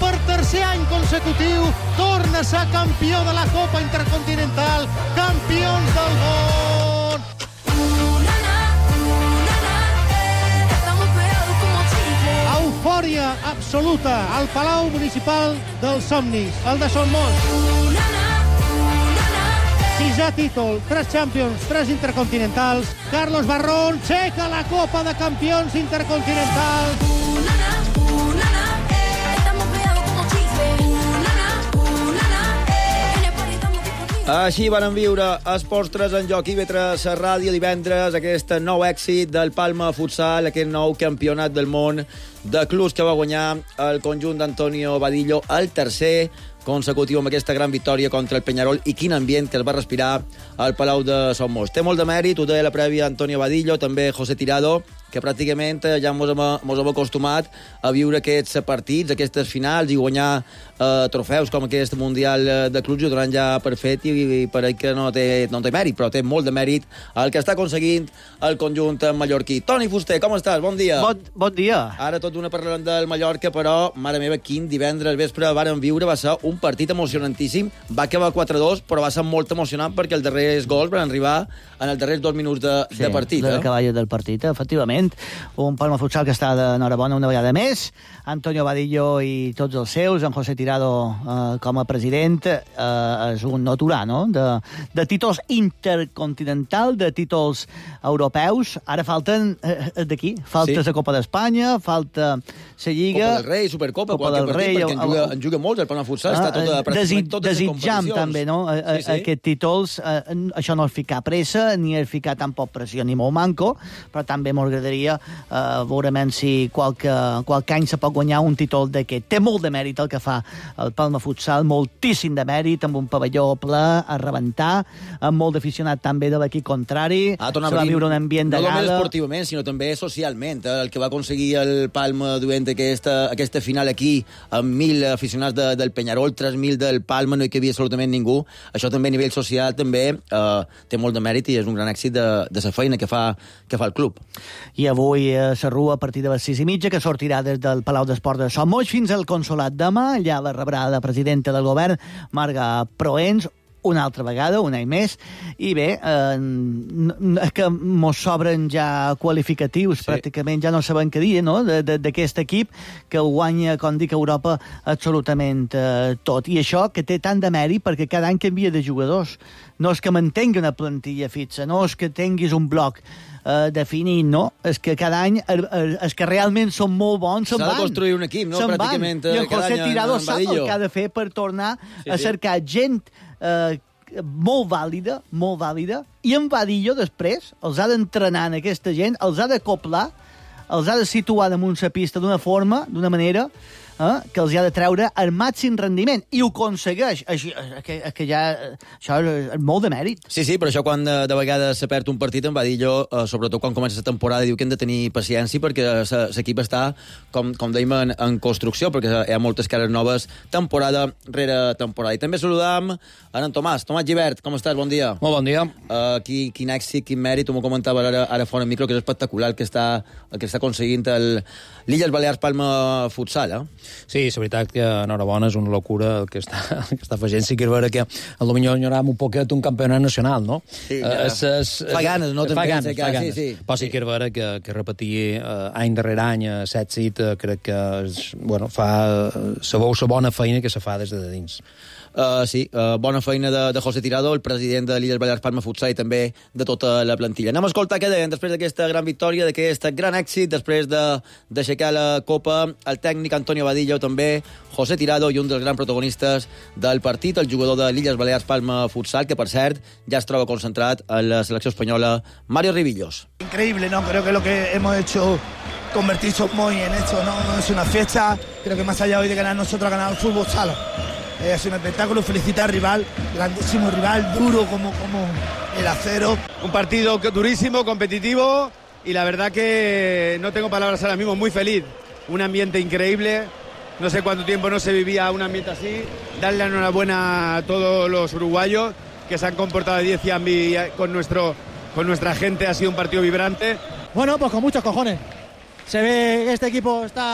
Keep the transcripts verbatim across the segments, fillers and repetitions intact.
per tercer any consecutiu torna a ser campió de la Copa Intercontinental, campions del món. Eufòria absoluta al Palau Municipal dels Somnis, el de Son Mos. Sisè títol, tres Champions, tres Intercontinentals. Carlos Barrón aixeca la Copa de Campions Intercontinentals. Així van viure Esports tres en joc i B tres a Ràdio divendres, aquest nou èxit del Palma Futsal, aquest nou campionat del món de clubs que va guanyar el conjunt d'Antonio Vadillo, el tercer consecutiu amb aquesta gran victòria contra el Peñarol, i quin ambient que es va respirar al Palau de Son Mos. Té molt de mèrit, ho deia la prèvia Antonio Vadillo, també José Tirado, que pràcticament ja ens hem, hem acostumat a viure aquests partits, aquestes finals, i guanyar eh, trofeus com aquest Mundial de Clubs, ho donen ja per fet, i, i pareix que no té, no té mèrit, però té molt de mèrit el que està aconseguint el conjunt mallorquí. Toni Fuster, com estàs? Bon dia. Bon, bon dia. Ara tot d'una parlarem del Mallorca, però, mare meva, quin divendres vespre varen viure, va ser un partit emocionantíssim, va acabar quatre a dos, però va ser molt emocionant perquè els darrers gols van arribar en els darrers dos minuts de, sí, de partit. Sí, eh? de cavall del partit, efectivament. Un Palma Futsal que està d'enhorabona una vegada més. Antonio Vadillo i tots els seus, en José Tirado eh, com a president, eh, és un noturà, no?, de, de títols intercontinental, de títols europeus. Ara falten eh, d'aquí. Falta la sí. Copa d'Espanya, falta la Lliga... Copa del Rei, Supercopa, Copa del partit, Rei, perquè en juga, en juga molts, el Palma Futsal, ah, està tota, pràcticament totes les competicions. també, no?, a, a, sí, sí. Aquests títols, eh, això no és ficar pressa, ni és ficar tampoc pressió, ni molt manco, però també m'agradaria eh, veurement si qualque, qualque any se pot guanyar un títol d'aquest. Té molt de mèrit el que fa el Palma Futsal, moltíssim de mèrit, amb un pavelló ple a rebentar, amb molt d'aficionat també de l'equip contrari, ah, se va viure un ambient de no gala. No només esportivament, sinó també socialment. Eh? El que va aconseguir el Palma duent aquesta, aquesta final aquí, amb mil aficionats de, del Peñarol, tres mil del Palma, no hi havia absolutament ningú. Això també a nivell social també eh, té molt de mèrit i és un gran èxit de, de la feina que fa, que fa el club. I avui a la Rua, a partir de les sis i mitja, que sortirà des del Palau d'Esports de Son Moix fins al Consolat de Mà. Allà la rebrà la presidenta del govern, Marga Proens, una altra vegada, un any més, i bé, eh, que mos sobren ja qualificatius, sí. Pràcticament ja no sabem què dir, no?, d'aquest equip que ho guanya, com dic, Europa absolutament eh, tot. I això que té tant de mèrit perquè cada any canvia de jugadors. No és que mantengui una plantilla fixa, no és que tinguis un bloc Uh, definint, no? És que cada any er, er, és que realment són molt bons, se'n van. S'ha de construir un equip, no? Pràcticament I el cada José any Tirado en, en sap el que ha de fer per tornar sí, a cercar sí. gent uh, molt vàlida, molt vàlida, i en Vadillo després els ha d'entrenar en aquesta gent, els ha d'acoplar, els ha de situar damunt la pista d'una forma, d'una manera, eh, que els ha de treure el màxim rendiment, i ho aconsegueix. Així, que, que ja, això és molt de mèrit. Sí, sí, però això quan de, de vegades se perd un partit en Vadillo, eh, sobretot quan comença la temporada, diu que hem de tenir paciència perquè l'equip està, com, com dèiem, en, en construcció, perquè hi ha moltes cares noves temporada rere temporada. I també saludam en, en Tomàs. Tomàs Gibert, com estàs? Bon dia. Molt bon dia. Uh, qui, quin èxit, quin mèrit, m'ho comentava ara, ara fora micro, que és espectacular el que està, el que està aconseguint l'Illes Balears Palma Futsal, eh? Sí, és veritat que enhorabona, és una locura el que està, el que està fent. Sí que és vera que potser enyoràvem un poquet un campionat nacional, no? Sí, uh, es, es, fa ganes, no? Fa ganes, fa ganes. Sí, sí. Però sí que és vera que, que repetir uh, any darrere any uh, set sit, uh, crec que és, bueno, fa uh, sabeu la bona feina que se fa des de dins. Uh, sí, uh, bona feina de, de José Tirado, el president de l'Illes Balears Palma Futsal, i també de tota la plantilla. Anem a escoltar què deien després d'aquesta gran victòria, d'aquest gran èxit, després d'aixecar de, la Copa, el tècnic Antonio Vadillo, també José Tirado, i un dels grans protagonistes del partit, el jugador de l'Illes Balears Palma Futsal, que per cert ja es troba concentrat en la selecció espanyola, Mario Ribillos. Increíble, ¿no? Creo que lo que hemos hecho, convertir Son Moix en esto, ¿no? Es una fiesta. Creo que más allá hoy de ganar nosotros, ha ganado el fútbol sala. Eh, es un espectáculo, felicita al rival, grandísimo rival, duro como, como el acero. Un partido durísimo, competitivo, y la verdad que no tengo palabras ahora mismo, muy feliz. Un ambiente increíble, no sé cuánto tiempo no se vivía un ambiente así. Darle la enhorabuena a todos los uruguayos que se han comportado de diez y con, nuestro, con nuestra gente. Ha sido un partido vibrante. Bueno, pues con muchos cojones. Se ve que este equipo está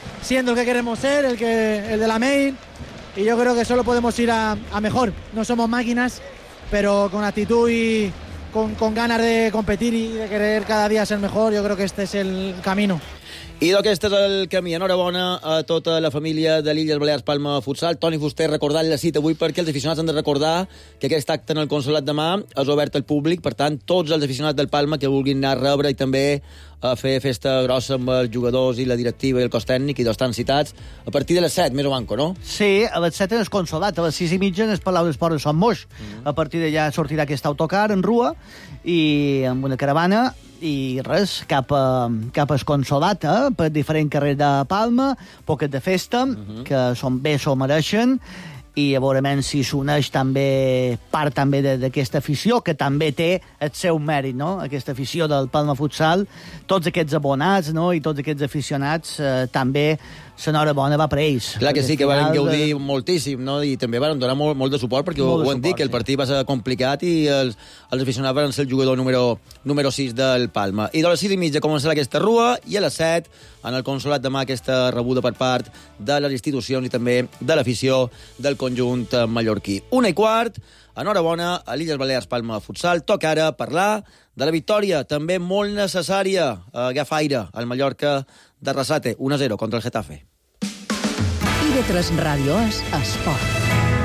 siendo el que queremos ser, el, que, el de la main, y yo creo que solo podemos ir a, a mejor. No somos máquinas, pero con actitud y con, con ganas de competir y de querer cada día ser mejor, yo creo que este es el camino. I d'aquest és el camí. Enhorabona a tota la família de l'Illes Balears Palma Futsal. Toni Fuster, recordant la cita avui perquè els aficionats han de recordar que aquest acte en el Consolat demà és obert al públic, per tant, tots els aficionats del Palma que vulguin anar a rebre i també a fer festa grossa amb els jugadors i la directiva i el cos tècnic, i dos estan citats a partir de les set, més o manco, no? Sí, a les set en el Consolat, a les sis i mitja en el Palau d'Esports de Son Moix. Mm-hmm. A partir d'allà sortirà aquest autocar en rua i amb una caravana i res, cap, a, cap al Consolat, eh? Per diferents carrers de Palma, poquet de festa, uh-huh. que són bé, s'ho mereixen, i a veure si s'uneix també part també d'aquesta afició, que també té el seu mèrit, no? Aquesta afició del Palma Futsal, tots aquests abonats, no? I tots aquests aficionats, eh, també l'enhorabona va per ells. Clar que sí, que van gaudir de... moltíssim, no? I també van donar molt, molt de suport, perquè ho, ho han dit, que el partit va ser complicat i els, els aficionats van ser el jugador número, número sis del Palma. I de les sis i mitja començarà aquesta rua, i a les set, en el Consolat demà, aquesta rebuda per part de les institucions i també de l'afició del conjunt mallorquí. Una i quart, enhorabona a l'Illes Balears Palma Futsal. Toca ara parlar de la victòria, també molt necessària, a agafaire, al Mallorca de Arrasate, un a zero contra el Getafe. I de tres Ràdio és esport.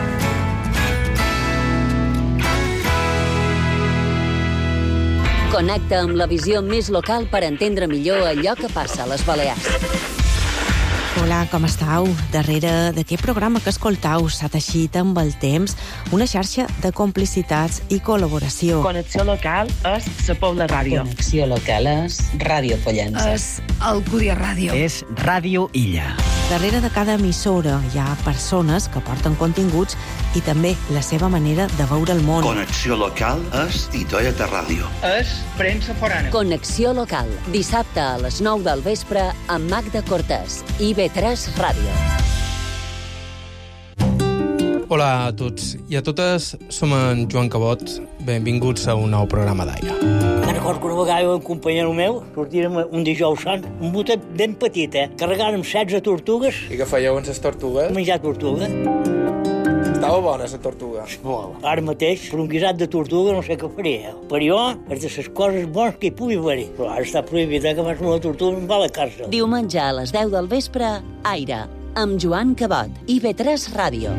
Connecta amb la visió més local per entendre millor allò que passa a les Balears. Hola, com estàu? Darrere d'aquest programa que escoltau s'ha teixit amb el temps una xarxa de complicitats i col·laboració. Connexió local és la Pobla Ràdio. Connexió local és Ràdio Pollença. És Alcúdia Ràdio. És Ràdio Illa. Darrere de cada emissora hi ha persones que porten continguts i també la seva manera de veure el món. Connexió local és Titoieta Ràdio. És premsa forana. Connexió local, dissabte a les nou del vespre amb Magda Cortés i I B tres Ràdio. Hola a tots i a totes, som en Joan Cabot. Benvinguts a un nou programa d'Aire. Me'n recordo que una vegada un companyero meu sortirem un dijous sant, un botet ben petit, eh? Carregàrem setze tortugues. I què fèieu amb les tortugues? Menjar tortuga. Estava bona, la tortuga. Molt. Ara mateix, per un guisat de tortuga no sé què faria. Per jo, és de les coses bones que hi pugui haver. Però ara està prohibit, eh, que vas amb la tortuga em va a la càrcel. Diumenge a les deu del vespre, Aire, amb Joan Cabot, I B tres Ràdio.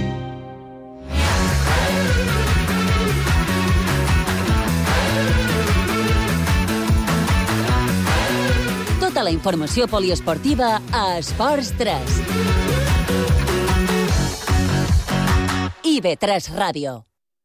Tota la informació poliesportiva a Esports tres. I B tres Ràdio.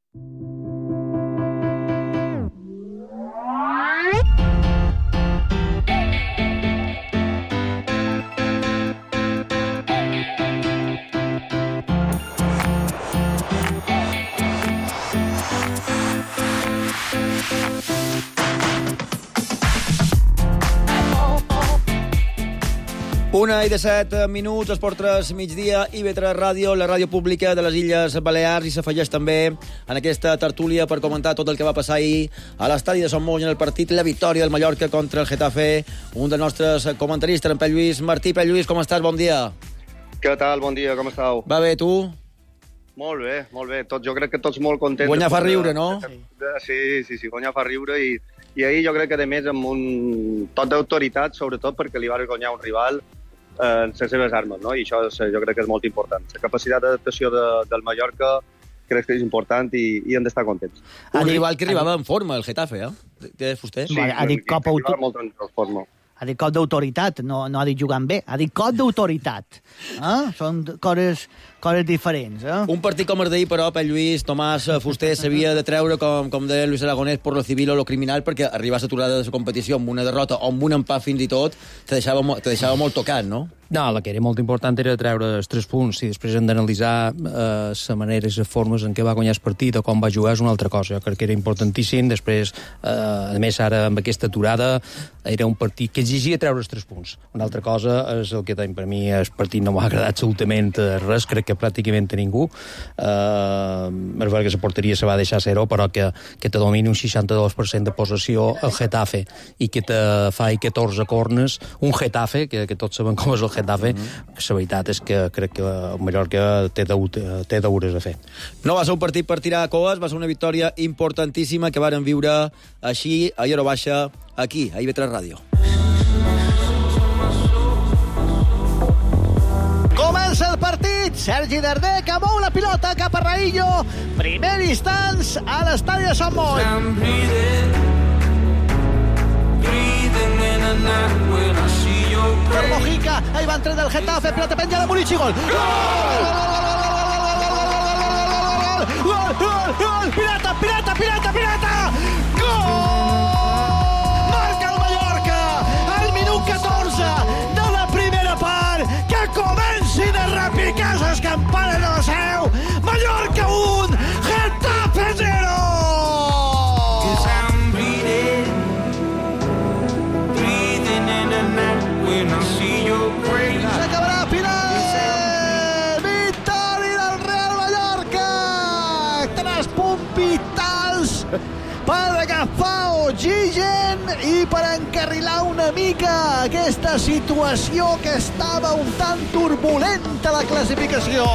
Una i disset minuts, Esport tres, migdia, I B tres Ràdio, la ràdio pública de les Illes Balears, i s'afegeix també en aquesta tertúlia per comentar tot el que va passar ahir a l'estadi de Son Moix en el partit, la victòria del Mallorca contra el Getafe. Un dels nostres comentaristes, en Pep Lluís Martí. Pep Lluís, com estàs? Bon dia. Què tal? Bon dia, com estàu? Va bé, tu? Molt bé, molt bé. Tot, jo crec que tots molt contents. Guanyar fa riure, no? Sí, sí, sí, guanyar fa riure, i, i ahir jo crec que, a més, amb un tot d'autoritat, sobretot perquè li va guanyar un rival en les seves armes, no? I això és, jo crec que és molt important. La capacitat d'adaptació de, del Mallorca crec que és important i, i hem d'estar contents. Un rival que arribava en forma, el Getafe, eh? De Fuster? Sí, ha dit cop autor... molt en forma. Ha dit cop d'autoritat, no, no ha dit jugant bé, ha dit cop d'autoritat. Eh? Són coses, coses diferents. Eh? Un partit com el d'ahir, però, Pep Lluís, Tomàs Fuster s'havia de treure, com, com deia Luis Aragonès, per lo civil o lo criminal, perquè arribar a l'aturada de la competició amb una derrota o amb un empat fins i tot, te deixava, te deixava molt tocat, no? No, la que era molt important era treure els tres punts, i després hem d'analitzar eh, la manera i les formes en què va guanyar el partit o com va jugar és una altra cosa. Jo crec que era importantíssim. Després, eh, a més, ara amb aquesta aturada, era un partit que exigia treure els tres punts. Una altra cosa és el que per mi el partit no m'ha agradat absolutament res. Crec que pràcticament a ningú. Uh, és veritat que la porteria se va deixar zero, però que, que te domini un seixanta-dos per cent de possessió el Getafe i que te fa catorze corners, un Getafe, que, que tots sabem com és el Getafe, mm-hmm. la veritat és que crec que el Mallorca té, té deures a fer. No va ser un partit per tirar a coes, va ser una victòria importantíssima que varen viure així a Lloro Baixa, aquí, a I V tres Ràdio. Comença el partit, Sergi Darder que mou la pilota cap a Raillo, primer instants a l'estadi de Sant Boi. Per Mojica, ahí va entrar del Getafe, pilota penja de Murici, gol! Gol, gol, gol, pirata, pirata, pirata, pirata! Gol! Marca el Mallorca, al minut catorze de la primera part, que comencin a repicar les campanes de la seu. Mallorca un, Getafe zero! S'acabarà a final! Victòria del Real Mallorca! Tres punts vitals per agafar oxigen i per encarrilar una mica aquesta situació que estava un tant turbulenta a la classificació.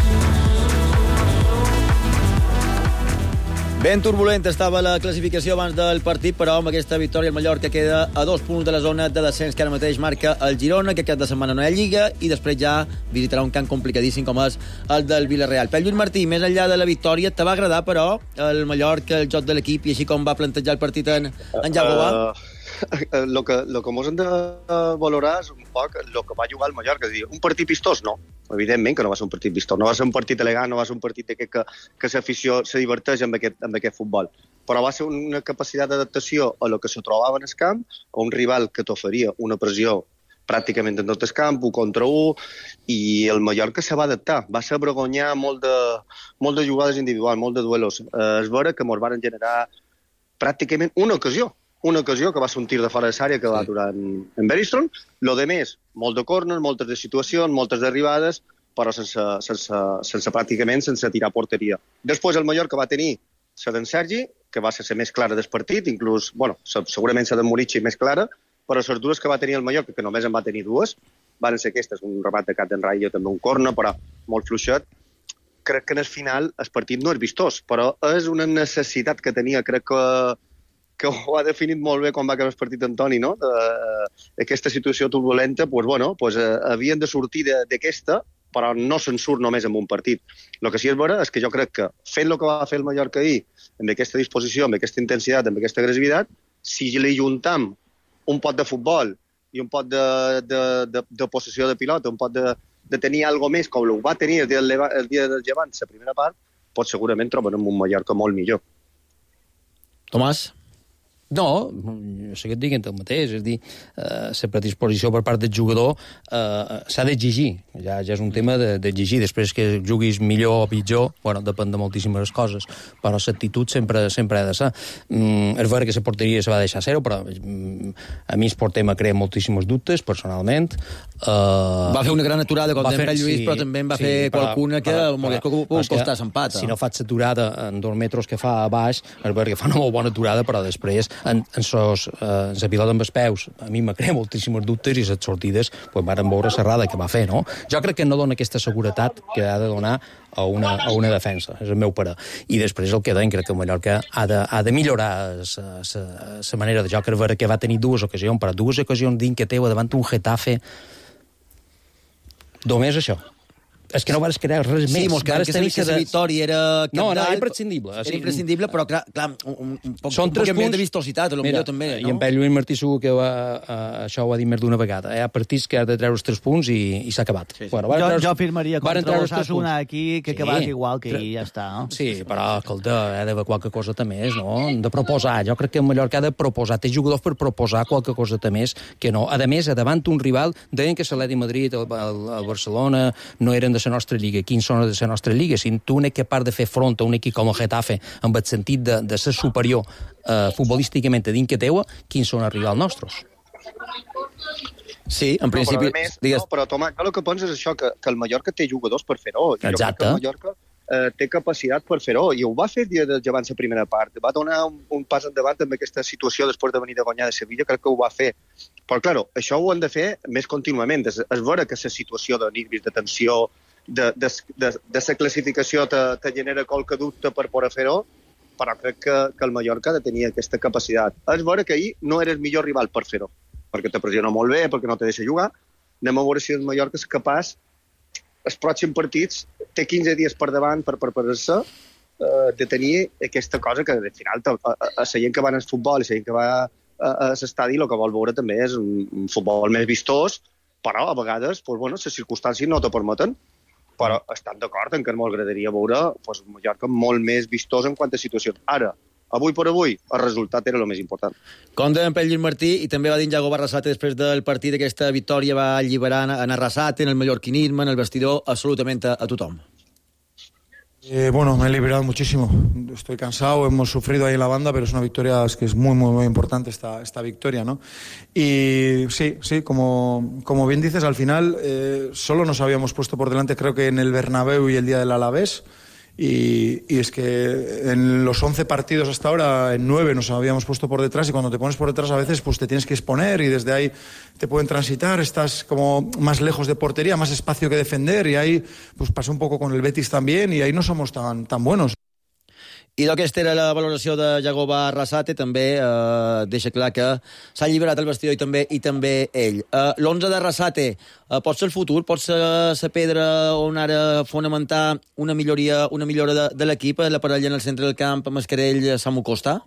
Ben turbulent estava la classificació abans del partit, però amb aquesta victòria el Mallorca queda a dos punts de la zona de descens que ara mateix marca el Girona, que aquest de setmana no hi ha Lliga, i després ja visitarà un camp complicadíssim com és el del Villarreal. Pel Lluís Martí, més enllà de la victòria, te va agradar, però, el Mallorca, el joc de l'equip i així com va plantejar el partit en, en Jauregui? Uh... El que, lo que mos hem de valorar és un poc el que va jugar el Mallorca. És a dir, un partit vistós, no. Evidentment que no va ser un partit vistós. No va ser un partit elegant, no va ser un partit que, que, que l'afició se diverteix amb aquest, amb aquest futbol. Però va ser una capacitat d'adaptació a lo que se trobava en el camp, a un rival que t'oferia una pressió pràcticament en tot el camp, un contra un, i el Mallorca se va adaptar. Va saber guanyar molt de, molt de jugades individuals, molt de duelos. Eh, és vera que mos van generar pràcticament una ocasió. Una ocasió que va ser un tir de fora de l'àrea que va aturar en, en Beristron. Lo de més, molt de corners, moltes de situacions, moltes derribades, però sense, sense, sense pràcticament sense tirar porteria. Després el Mallorca va tenir la d'en Sergi, que va ser la més clara del partit, inclús, bueno, segurament la d'en Murici més clara, però les dues que va tenir el Mallorca, que només en va tenir dues, van ser aquestes, un remat de cap d'en Raillo, també un corner, però molt fluixet. Crec que en el final el partit no és vistós, però és una necessitat que tenia, crec que que ho ha definit molt bé quan va acabar el partit Antoni, no? Aquesta situació turbulenta, doncs, bueno, doncs, eh, havien de sortir d'aquesta, però no se'n surt només amb un partit. El que sí és vera és que jo crec que fent el que va fer el Mallorca ahir, amb aquesta disposició, amb aquesta intensitat, amb aquesta agressivitat, si li juntam un pot de futbol i un pot de, de, de, de possessió de pilota, un pot de, de tenir alguna més, com ho va tenir el dia del, el dia del Llevant, la primera part, doncs segurament trobarem un Mallorca molt millor. Tomàs? No, jo sé que et diguin el mateix, és a dir, eh, la predisposició per part del jugador eh, s'ha d'exigir, ja, ja és un tema d'exigir, després que juguis millor o pitjor, bueno, depèn de moltíssimes coses, però l'actitud sempre, sempre ha de ser. Mm, és vera que la porteria se va deixar zero, però mm, a mi el porter m'ha creat moltíssims dubtes, personalment. Uh, va fer una gran aturada, com deia Lluís, sí, però també en va sí, fer però, qualcuna que m'hauria costat l'empat. Si no faig l'aturada en dos metres que fa a baix, és vera que fa una molt bona aturada, però després en, en, sos, eh, en la pilota amb els peus a mi m'ha creat moltíssims dubtes i les sortides pues, varen veure serrada que va fer, no? Jo crec que no dona aquesta seguretat que ha de donar a una, a una defensa, és el meu parer. I després el que deien, crec que el Mallorca ha de, ha de millorar la manera de joc, que va tenir dues ocasions, però dues ocasions dins que teu davant un Getafe. Només això. És que no vas crear res sí, més. Sí, mos quedem que aquesta victòria era... No, no, era imprescindible. Era imprescindible, però clar, clar un, un poc, Són un poc punts... de vistositat, potser millor també, no? I en Pep Lluís Martí segur que va, uh, això ho ha dit més d'una vegada. Hi ha partits que ha de treure els tres punts i, i s'ha acabat. Sí, sí. Bueno, jo, jo firmaria contra l'Osasuna aquí, que, que vas sí. igual que ja està. No? Sí, però, escolta, ha d'haver qualque cosa més, no? Han de proposar. Jo crec que el Mallorca ha de proposar. Té jugadors per proposar qualque cosa més que no. A més, davant un rival, deien que l'Atlètic de Madrid, el, el, el Barcelona, no eren de la nostra lliga. Quins són de la nostra lliga? Si tu no ets capaç de fer front a un equip com el Getafe amb el sentit de, de ser superior eh, futbolísticament a dins que teua, quins són els rivals nostres? Sí, en principi... No, però, més, digues... no, però Tomàs, jo el que penso és això, que, que el Mallorca té jugadors per fer-ho. Exacte. Jo crec que el Mallorca eh, té capacitat per fer-ho, i ho va fer el dia de llevant la primera part. Va donar un, un pas endavant amb aquesta situació després de venir de guanyar de Sevilla, crec que ho va fer. Però, clar, això ho han de fer més contínuament. És, és vera que la situació de nervis, de tensió, de, de, de, de la classificació te, te genera qualque dubte per poder fer-ho, però crec que, que el Mallorca ha de tenir aquesta capacitat. És vera que ahir no era el millor rival per fer-ho, perquè te pressiona molt bé, perquè no te deixa jugar. Anem a veure si el Mallorca és capaç, els pròxims partits, té quinze dies per davant per preparar-se, eh, de tenir aquesta cosa que, al final, a, a, a la gent que va al futbol i la gent que va a, a l'estadi, el que vol veure també és un, un futbol més vistós, però a vegades, pues, bueno, les circumstàncies no te permeten. Però estan d'acord en que m'agradaria veure pues, un Mallorca molt més vistós en quant a situacions. Ara, avui per avui, el resultat era el més important. Com dèiem per Lluís Martí, i també va dir en Yago Arrasate després del partit, aquesta victòria va alliberar en Arrasate, en el mallorquinisme, en el vestidor, absolutament a, a tothom. Eh, bueno, me he liberado muchísimo. Estoy cansado, hemos sufrido ahí en la banda, pero es una victoria, es que es muy, muy, muy importante esta, esta victoria, ¿no? Y sí, sí, como, como bien dices, al final eh, solo nos habíamos puesto por delante, creo que en el Bernabéu y el día del Alavés. Y, y es que en los once partidos hasta ahora, en nueve nos habíamos puesto por detrás, y cuando te pones por detrás a veces pues te tienes que exponer y desde ahí te pueden transitar, estás como más lejos de portería, más espacio que defender, y ahí pues pasó un poco con el Betis también, y ahí no somos tan, tan buenos. I aquesta era la valoració de Yagoba Arrasate, també eh, deixa clar que s'ha alliberat el vestidor i també i també ell. Eh, L'onze d'Arrasate eh, pot ser el futur, pot ser la pedra on ara fonamentar una milloria, una millora de, de l'equip, la parella en el centre del camp, Mascarell, Samu Costa?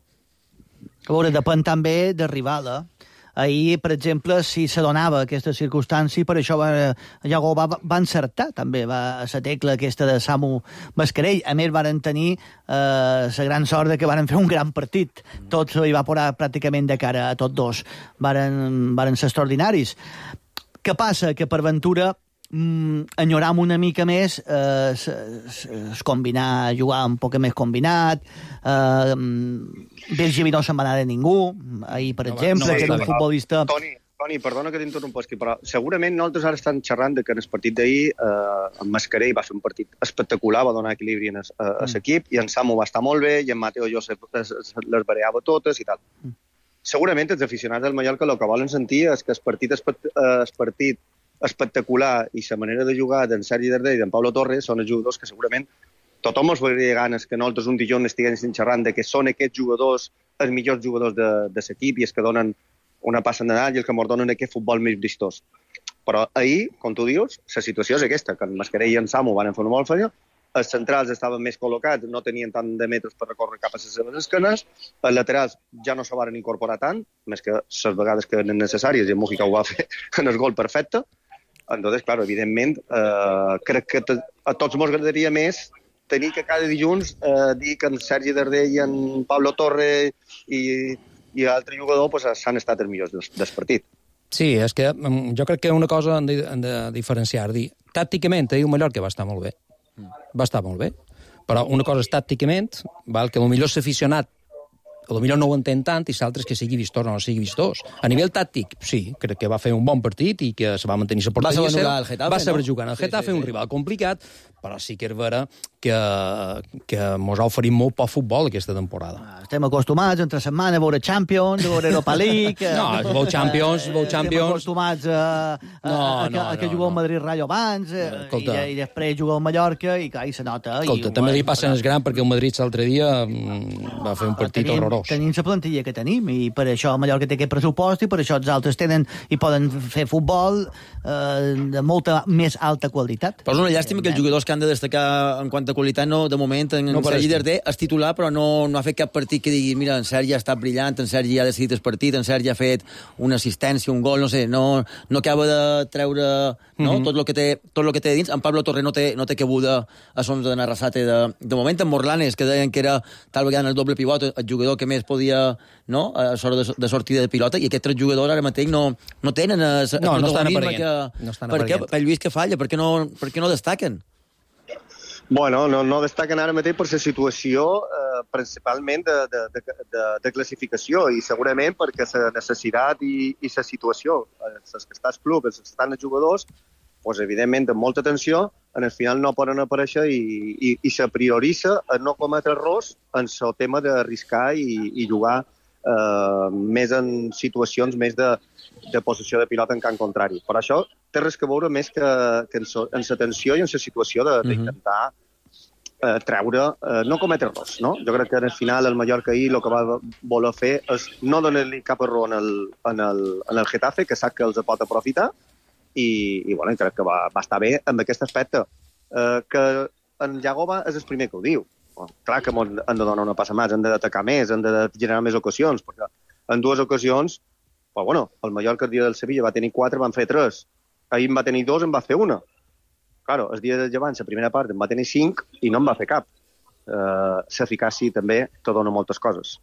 A veure, depèn també de rival, eh? Ahir, per exemple, si s'adonava aquesta circumstància, per això va, Yago va, va encertar també va, a la tecla aquesta de Samu Mascarell. A més, varen tenir la eh, gran sort de que varen fer un gran partit. Tot s'hi va posar pràcticament de cara a tots dos. Varen, varen ser extraordinaris. Què passa? Que per ventura mm, enyoram una mica més eh, es combinar, jugar un poc més combinat. Eh, Belgivi no se'n va anar de ningú. Ahir, per no, exemple, no, que era un futbolista... Toni, Toni, perdona que t'interrompesqui, però segurament nosaltres ara estem xerrant de que en el partit d'ahir eh, en Mascarell va fer un partit espectacular, va donar equilibri a, a, a l'equip, i en Samu va estar molt bé, i en Mateo jo se, se, se les bareava totes i tal. Mm. Segurament els aficionats del Mallorca el que volen sentir és que el partit, el partit espectacular i la manera de jugar d'en Sergi Darder i d'en Pablo Torres són els jugadors que segurament tothom es veuria ganes que nosaltres un dijous estiguéssim xerrant de que són aquests jugadors els millors jugadors de, de l'equip i els que donen una passa endavant i els que ens donen aquest futbol més vistós. Però ahir, com tu dius, la situació és aquesta, que en Mascarell i en Samu van fer una molt feina, els centrals estaven més col·locats, no tenien tant de metres per recórrer cap a les seves esquenes, els laterals ja no se van incorporar tant, més que les vegades que eren necessàries, i en Mújica ho va fer en el gol perfecte. Entonces, claro, evidentment, eh, crec que a tots ens agradaria més tenir que cada dilluns eh, dir que en Sergi Darder i en Pablo Torre i, i l'altre jugador pues, s'han estat els millors del, del partit. Sí, és que jo crec que una cosa han de, han de diferenciar. Dir, tàcticament, ahir el Mallorca va estar molt bé. Va estar molt bé. Però una cosa és tàcticament, val, que potser l'aficionat potser no ho entén tant, i l'altre és que sigui vistós o no sigui vistós. A nivell tàctic, sí, crec que va fer un bon partit i que se va mantenir la porteria. Va saber jugar al Getafe, va saber no? jugar al Getafe, sí, sí, sí. Un rival complicat, però sí que és vera que, que mos ha oferit molt poc futbol aquesta temporada. Estem acostumats entre setmana a veure Champions, a veure Europa League... No, es veu Champions, es veu Champions... Estem acostumats a, a, no, a, a, no, a que no, jugueu el Madrid Rayo abans, no, i, i després jugueu el Mallorca, i clar, i se nota... Escolta, i, també li passa en el gran, perquè el Madrid l'altre dia va fer un partit tenim, horrorós. Tenim la plantilla que tenim, i per això el Mallorca té aquest pressupost, i per això els altres tenen i poden fer futbol eh, de molta més alta qualitat. Però és una llàstima que els jugadors que han de destacar en quant a qualitat, no, de moment, en no Sergi Darder és titular, però no, no ha fet cap partit que digui, mira, en Sergi ha estat brillant, en Sergi ha decidit el partit, en Sergi ha fet una assistència, un gol, no sé, no, no acaba de treure no, mm-hmm. tot el que té, tot lo que té dins. En Pablo Torre no té, no té cabuda a sons de Arrasate de, de moment. En Morlanes, que deien que era tal vegada el doble pivot, el jugador que més podia no, a l'hora de, de sortida de pilota, i aquests tres jugadors ara mateix no, no tenen el, el no, protagonisme no que... No per què, per Lluís, que falla? Per què no, per què no destaquen? Bueno, no, no destaquen ara mateix per la situació eh, principalment de, de, de, de, de classificació i segurament perquè la necessitat i, i la situació, els que estan als clubs, els que estan els jugadors, pues, evidentment, amb molta atenció, en el final no poden aparèixer i, i, i se prioritza a no cometre errors en el tema d'arriscar i, i jugar eh, més en situacions més de, de possessió de pilota en camp contrari. Per això té res que veure més que, que en, so, en la tensió i en la situació d'intentar eh, treure, eh, no cometre errors, no? Jo crec que en el final el Mallorca ahir el que va voler fer és no donar-li cap error en el, en, el, en el Getafe, que sap que els pot aprofitar, i, i bueno, crec que va, va estar bé amb aquest aspecte. Eh, que en Jagoba és el primer que ho diu. Bueno, clar que hem de donar una passa més, hem d'atacar més, hem de generar més ocasions, perquè en dues ocasions, pues, bueno, el Mallorca el dia del Sevilla va tenir quatre, van fer tres. Ahir en va tenir dos, en va fer una. Claro, el dia del Llevant, la primera part, en va tenir cinc i no en va fer cap. Eh, L'eficàcia també te dona moltes coses.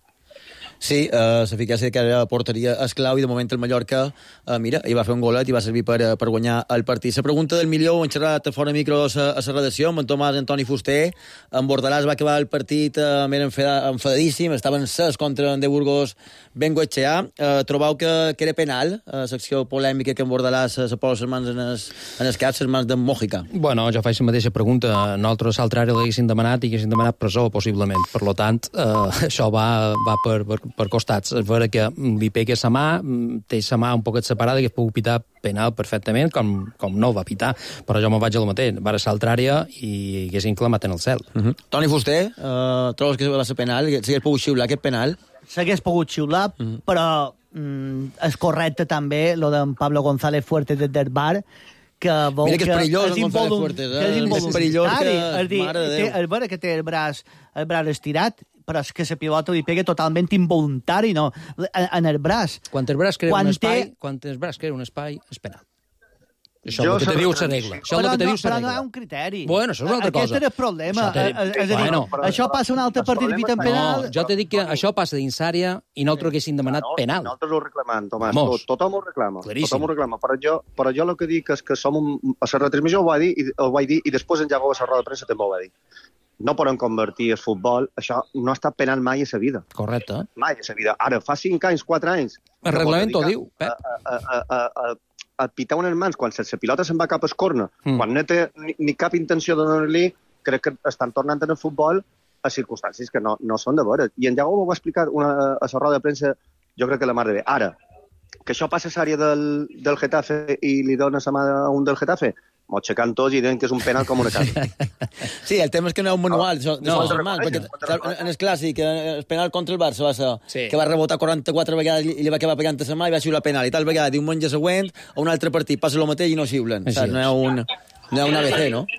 Sí, eh, l'eficàcia que la porteria és clau i de moment el Mallorca, eh, mira, hi va fer un golet i va servir per, per guanyar el partit. La pregunta del milió ho hem xerrat fora micro a la redacció amb en Tomàs Antoni Fuster. En Bordalàs va acabar el partit eh, més enfadadíssim, estaven ses contra en De Burgos Bengoetxeà. Eh, trobau que, que era penal, eh, secció polèmica que en Bordalàs se posa les mans en els, en els caps, les mans d'en Mòjica? Bueno, jo faig la mateixa pregunta. Nosaltres a l'altra àrea l'haguessin demanat i haguessin demanat presó, possiblement. Per lo tant, eh, això va, va per, per per costats. És vera que li pega la mà, té la mà un poquet separada, que es pugui pitar penal perfectament, com, com no va pitar. Però jo me'n vaig al mateix. Va a l'altra àrea i haguessin clamat en el cel. Uh -huh. Toni Fuster, uh, trobes que va ser penal? S'hagués pogut xiular aquest penal? S'hagués pogut xiular, uh -huh. però mm, és correcte també lo d'en Pablo González Fuertes des del bar, que veu Mira que és perillós, és en González Fuertes. Eh? Que és involuntari. Que... És dir, té, és vera que té el braç, el braç estirat, però és que la pilota li pega totalment involuntari, no? En, en el braç. Quan el braç crea quan un espai, té... quan el braç crea un espai, és penal. Això és el que te diu la regla. Això és el que te diu la regla. Però no hi ha un criteri. Bueno, això és una altra Aquest cosa. Aquest és el problema. Te... És a dir, bueno, això passa un altre partit i en penal... No, jo t'he dit que això passa dins àrea i nosaltres haguéssim demanat penal. Nosaltres ho reclamem, Tomàs. Tot, tothom ho reclama. Claríssim. Tothom ho reclama. Però jo, però jo el que dic és que som un, a la retransmissió ho vaig dir, i, ho vaig dir i després en Jago a la roda de premsa també ho va dir. No poden convertir el futbol, això no ha estat penal mai a la vida. Correcte. Mai a la vida. Ara, fa cinc anys, quatre anys... El reglament ho diu, Pep. A, a, a, a, a pitar unes mans quan la pilota se'n va cap al corna, mm. quan no té ni, ni cap intenció de donar-li, crec que estan tornant en el futbol a circumstàncies que no, no són de veure. I en Jago m'ho va explicar una, a la roda de premsa, jo crec que la mar de bé. Ara, que això passa a l'àrea del, del Getafe i li dona la mà a un del Getafe, m'ho aixecant tots i diuen que és un penal com una casa. Sí, el tema és que no hi ha un manual de no, les mans, perquè en el clàssic, el penal contra el Barça va ser sí. que va rebotar quaranta-quatre vegades i li va acabar pegant a la mà i va xiular penal. I tal vegada, diumenge següent, a un altre partit passa el mateix i no xiulen. O sigui, no hi ha un, no hi ha un A B C, no?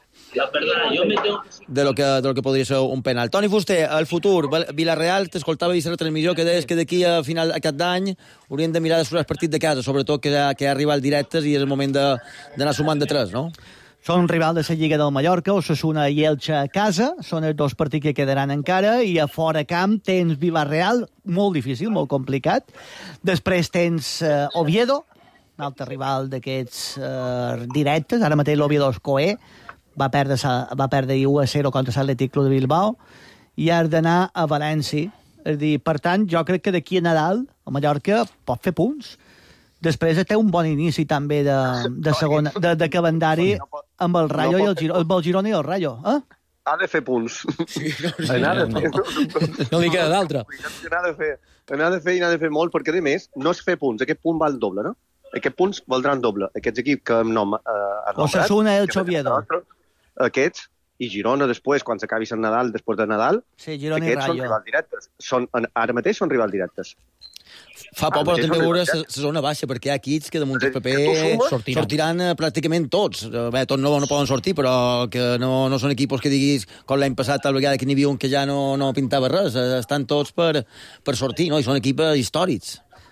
De lo, que, de lo que podria ser un penal. Toni Fuster, el futur, Villarreal, t'escoltava i la transmissió que deies que d'aquí a final aquest d'any haurien de mirar de sobre el partit de casa, sobretot que, que hi ha rivals directes i és el moment d'anar sumant de tres, no? Són rival de la Lliga del Mallorca, Osasuna i Elche a casa, són els dos partits que quedaran encara, i a fora camp tens Villarreal, molt difícil, molt complicat. Després tens uh, Oviedo, un altre rival d'aquests uh, directes, ara mateix l'Oviedo és Coé, va perdre, va perdre u a zero contra l'Atlètic Club de Bilbao, i has d'anar a València. És dir, per tant, jo crec que d'aquí a Nadal el Mallorca pot fer punts. Després té un bon inici també de, de, segona, de, de calendari amb el Rayo i el Girona, amb el Girona i el Rayo. Eh? Ha de fer punts. Sí, no, no, no. no li queda d'altre. N'ha de fer, n'ha de fer i n'ha de fer molt, perquè, a més, no és fer punts. Aquest punt val doble, no? Aquests punts valdran doble. Aquests equips que hem nom, eh, Osasuna i el Oviedo. Aquests, i Girona després, quan s'acabi el Nadal, després de Nadal, sí, Girona aquests són rivals directes. Són, ara mateix són rivals directes. Fa poc, però també veure la zona baixa, perquè hi ha equips que damunt el P P sortiran, sortiran pràcticament tots. Bé, tots no, no poden sortir, però que no, no són equipos que diguis, com l'any passat, tal vegada que n'hi havia un que ja no, no pintava res. Estan tots per, per sortir, no? I són equips històrics.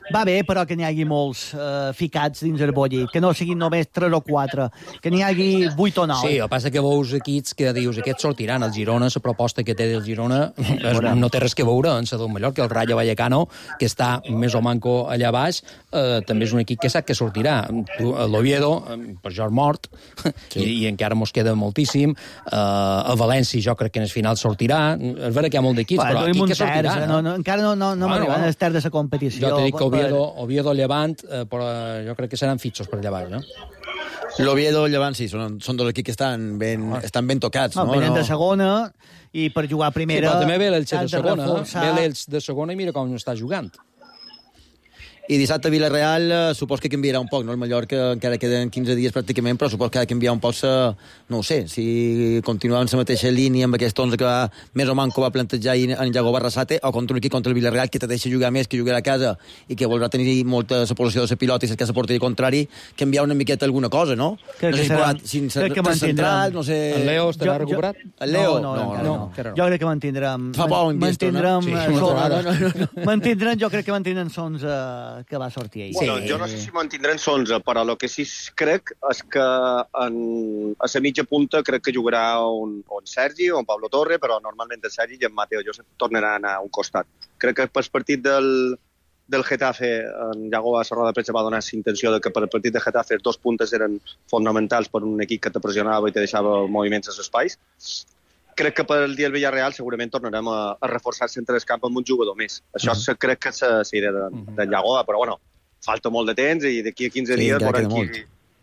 va bé, però que n'hi hagi molts eh, ficats dins el bollit, que no siguin només tres o quatre, que n'hi hagi vuit o nou. Sí, el que passa que veus equips que dius, aquests sortiran, el Girona, la proposta que té del Girona, no té res que veure en la del Mallorca, el Rayo Vallecano, que està més o manco allà baix, eh, també és un equip que sap que sortirà. L'Oviedo, per jo és mort, sí. i, i encara mos queda moltíssim. Eh, el València, jo crec que en el final sortirà. És vera que hi ha molt d'equips, però aquí que sortirà. Eh? No, no, encara no, no, no bueno, m'arriben els terç de la competició. Jo t'he dit que Oviedo, Oviedo Llevant, eh, però jo crec que seran fitxos per allà baix, no? L'Oviedo i el Llevant, sí, són, són dos equips que estan ben, estan ben tocats, no? No, venen de segona i per jugar a primera... Sí, però també ve l'Elche de segona, reforçar... ve l'Elche de segona i mira com està jugant. I dissabte a Villarreal eh, supos que canviarà un poc, no? El Mallorca encara queden quinze dies pràcticament, però supos que ha de canviar un poc, sa, no ho sé, si continuava en la mateixa línia amb aquest onze que va, més o manco va plantejar en Iago Barrasate, o contra un equip contra el Villarreal que te deixa jugar més, que jugarà a casa i que voldrà tenir molta la posició de la pilota i cercar la porteria contrari, canviar una miqueta alguna cosa, no? Crec no sé que, serà, si crec que mantindrem. No sé... El Leo estarà jo, recuperat? El Leo? No, no, no, no, no. no. Jo crec que mantindrem. Fa por un visto, no? Sí, no, no, no, no. Mantindrem, jo crec que mantindrem sons eh, que va sortir ahir. Bueno, jo no sé si mantindran onze, però el que sí crec és que en, a la mitja punta crec que jugarà un, un Sergi o un Pablo Torre, però normalment el Sergi i en Mateo Josep tornaran a un costat. Crec que pel partit del, del Getafe, en Iago a la roda de premsa va donar la intenció de que per el partit de Getafe els dos puntes eren fonamentals per un equip que te pressionava i te deixava moviments als espais. Crec que per el dia del Villarreal segurament tornarem a, a reforçar el centre del camp amb un jugador més. Això mm. crec que és la idea de, de Iago, però bueno, falta molt de temps i d'aquí a quinze sí, dies veurem, qui,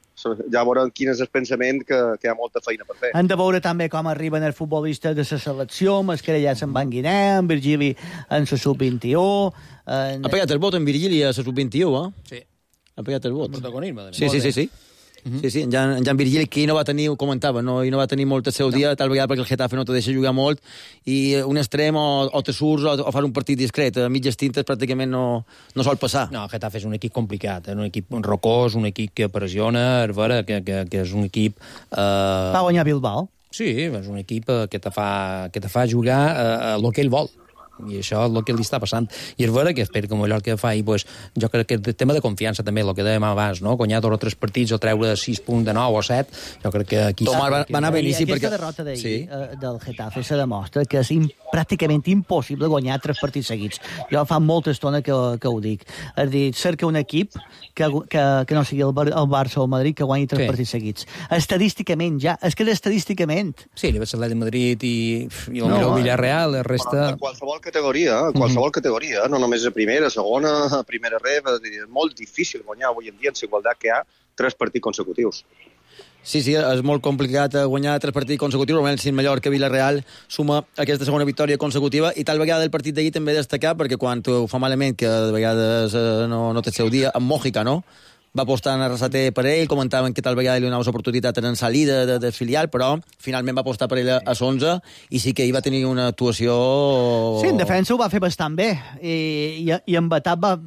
ja veurem quin és el pensament que, que hi ha molta feina per fer. Hem de veure també com arriben els futbolistes de la selecció, Mascarell ja se'n van Guinea, en Virgili en la sub vint-i-u... En... Ha pegat el vot en Virgili a la sub vint-i-u, eh? Sí. Ha pegat el vot. Protagonisme. Sí, sí, sí, sí. Uh-huh. Sí, sí, en Jan, en Jan Virgili, que no va tenir, ho comentava, no, i no va tenir molt el seu no. dia, tal vegada perquè el Getafe no te deixa jugar molt, i un extrem o, o te surts o, o fas un partit discret, a mitges tintes pràcticament no, no sol passar. No, el Getafe és un equip complicat, és un equip rocós, un equip que pressiona, és vera, que, que, que és un equip... Eh... Va guanyar Bilbao. Sí, és un equip que te fa, que te fa jugar eh, el que ell vol. I això és el que li està passant. I és vera que espero que el Mallorca fa i pues, jo crec que el tema de confiança també, el que dèiem abans, no? Guanyar dos o tres partits o treure sis punts de nou o set, jo crec que aquí... Tomar va, va anar a inici perquè... Aquesta derrota d'ahir sí. eh, del Getafe se demostra que és im, pràcticament impossible guanyar tres partits seguits. Jo fa molta estona que, que ho dic. És a dir, cerca un equip que, que, que no sigui el, Bar, el Barça o el Madrid que guanyi tres sí. partits seguits. Estadísticament ja, és que és estadísticament. Sí, li va ser l'Atlètic de Madrid i, i el no, Villarreal, la resta... Bueno, qualsevol categoria, qualsevol mm-hmm. categoria, no només a primera, a segona, a primera ref, és molt difícil guanyar avui en dia en la igualtat que hi ha tres partits consecutius. Sí, sí, és molt complicat guanyar tres partits consecutius, almenys si el Mallorca Villarreal suma aquesta segona victòria consecutiva, i tal vegada el partit d'ahir també destacar, perquè quan ho fa malament, que de vegades no, no té el seu dia, amb Mòjica, no?, va apostar en Arrasate per ell, comentaven que tal vegada li donava l'oportunitat en salida de, de filial, però finalment va apostar per ell a l'onze i sí que ell va tenir una actuació... Sí, en defensa ho va fer bastant bé, i, i, i en Batat va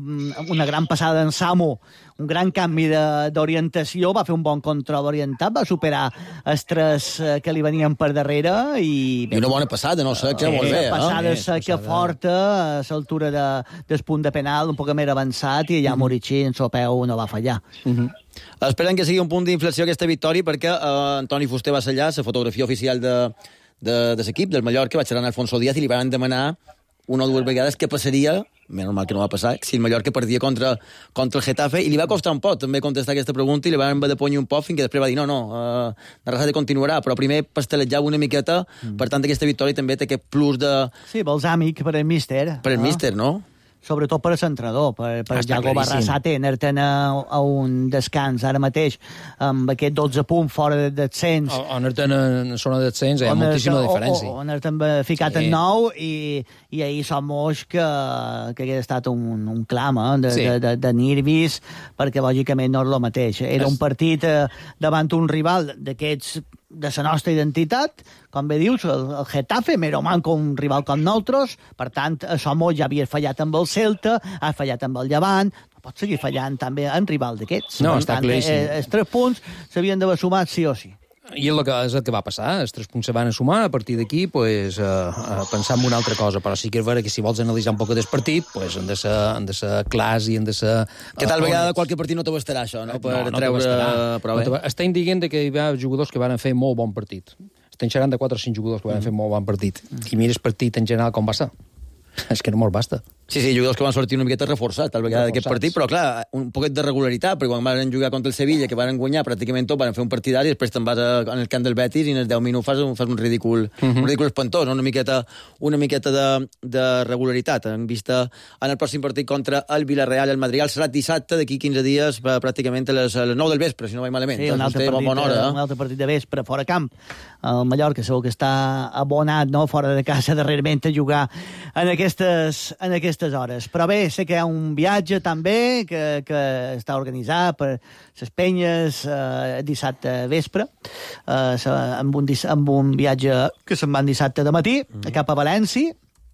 una gran passada en Samu, un gran canvi d'orientació, va fer un bon control orientat, va superar els tres que li venien per darrere i... I una bona passada, no sé, que molt bé, eh? Passada seca forta, a l'altura de, del punt de penal, un poc més avançat, i allà mm-hmm. Morici en el peu no va fallar. Mm-hmm. Esperen que sigui un punt d'inflexió aquesta victòria, perquè eh, Antoni Fuster va sellar la fotografia oficial de, de, de l'equip, del Mallorca, va xerrar amb Alfonso Díaz i li van demanar una o dues vegades què passaria, més normal que no va passar, si el Mallorca perdia contra, contra el Getafe, i li va costar un poc també contestar aquesta pregunta, i li van haver de ponyir un poc fins que després va dir, no, no, uh, Arrasate continuarà, però primer pasteletjava una miqueta, mm. per tant aquesta victòria també té aquest plus de... Sí, balsàmic per el míster. Per el no? míster, no? Sobretot per l'entrenador, per, per Iago Barrasate, anar-te'n a, a un descans ara mateix, amb aquest dotze punts fora de descens. O, o anar-te'n a zona de descens, hi ha moltíssima diferència. O, o anar-te'n ficat sí. en nou, i, i ahir som moix que, que hagués estat un, un clam eh, de, sí. de, de, de nervis, perquè lògicament no és el mateix. Era un partit eh, davant un rival d'aquests de la nostra identitat, com bé dius, el, el Getafe, mero manco un rival com nosaltres, per tant, a Somos ja havia fallat amb el Celta, ha fallat amb el Llevant, no pot seguir fallant també en rival d'aquests. No, per està tant, claríssim. Eh, els tres punts s'havien d'haver sumat sí o sí. I el que, és el que va passar, els tres punts se van a sumar, a partir d'aquí, pues, uh, pensar en una altra cosa, però sí que és vera que si vols analitzar un poc del partit, pues, han de ser, han de ser clars i han de ser... Uh, que tal vegada qualque partit no te bastarà, això, no? Per no, no treure... Però bé. No estem dient que hi ha jugadors que van fer molt bon partit. Estem xerrant de quatre o cinc jugadors que van mm. fer molt bon partit. Mm. I mires partit en general com va ser. És que no mos basta. Sí, sí, jugadors que van sortir una miqueta reforçats, tal vegada, d'aquest partit, però clar, un poquet de regularitat, perquè quan van jugar contra el Sevilla, que van guanyar pràcticament tot, van fer un partidari, després te'n vas a, en el camp del Betis i en els deu minuts fas, fas un ridícul, uh -huh. un ridícul espantós, no? una miqueta, una miqueta de, de regularitat. En vista en el pròxim partit contra el Villarreal, el Madrigal, serà dissabte, d'aquí quinze dies, pràcticament a les, a les nou del vespre, si no vaig malament. Sí, un altre, partit, bona hora, eh? un altre partit de vespre, fora camp. El Mallorca segur que està abonat, no?, fora de casa darrerament a jugar en aquestes, en aquestes hores. Però bé, sé que hi ha un viatge també que, que està organitzat per les penyes eh, dissabte vespre, eh, amb, un, amb un viatge que se'n van dissabte de matí, mm. cap a València,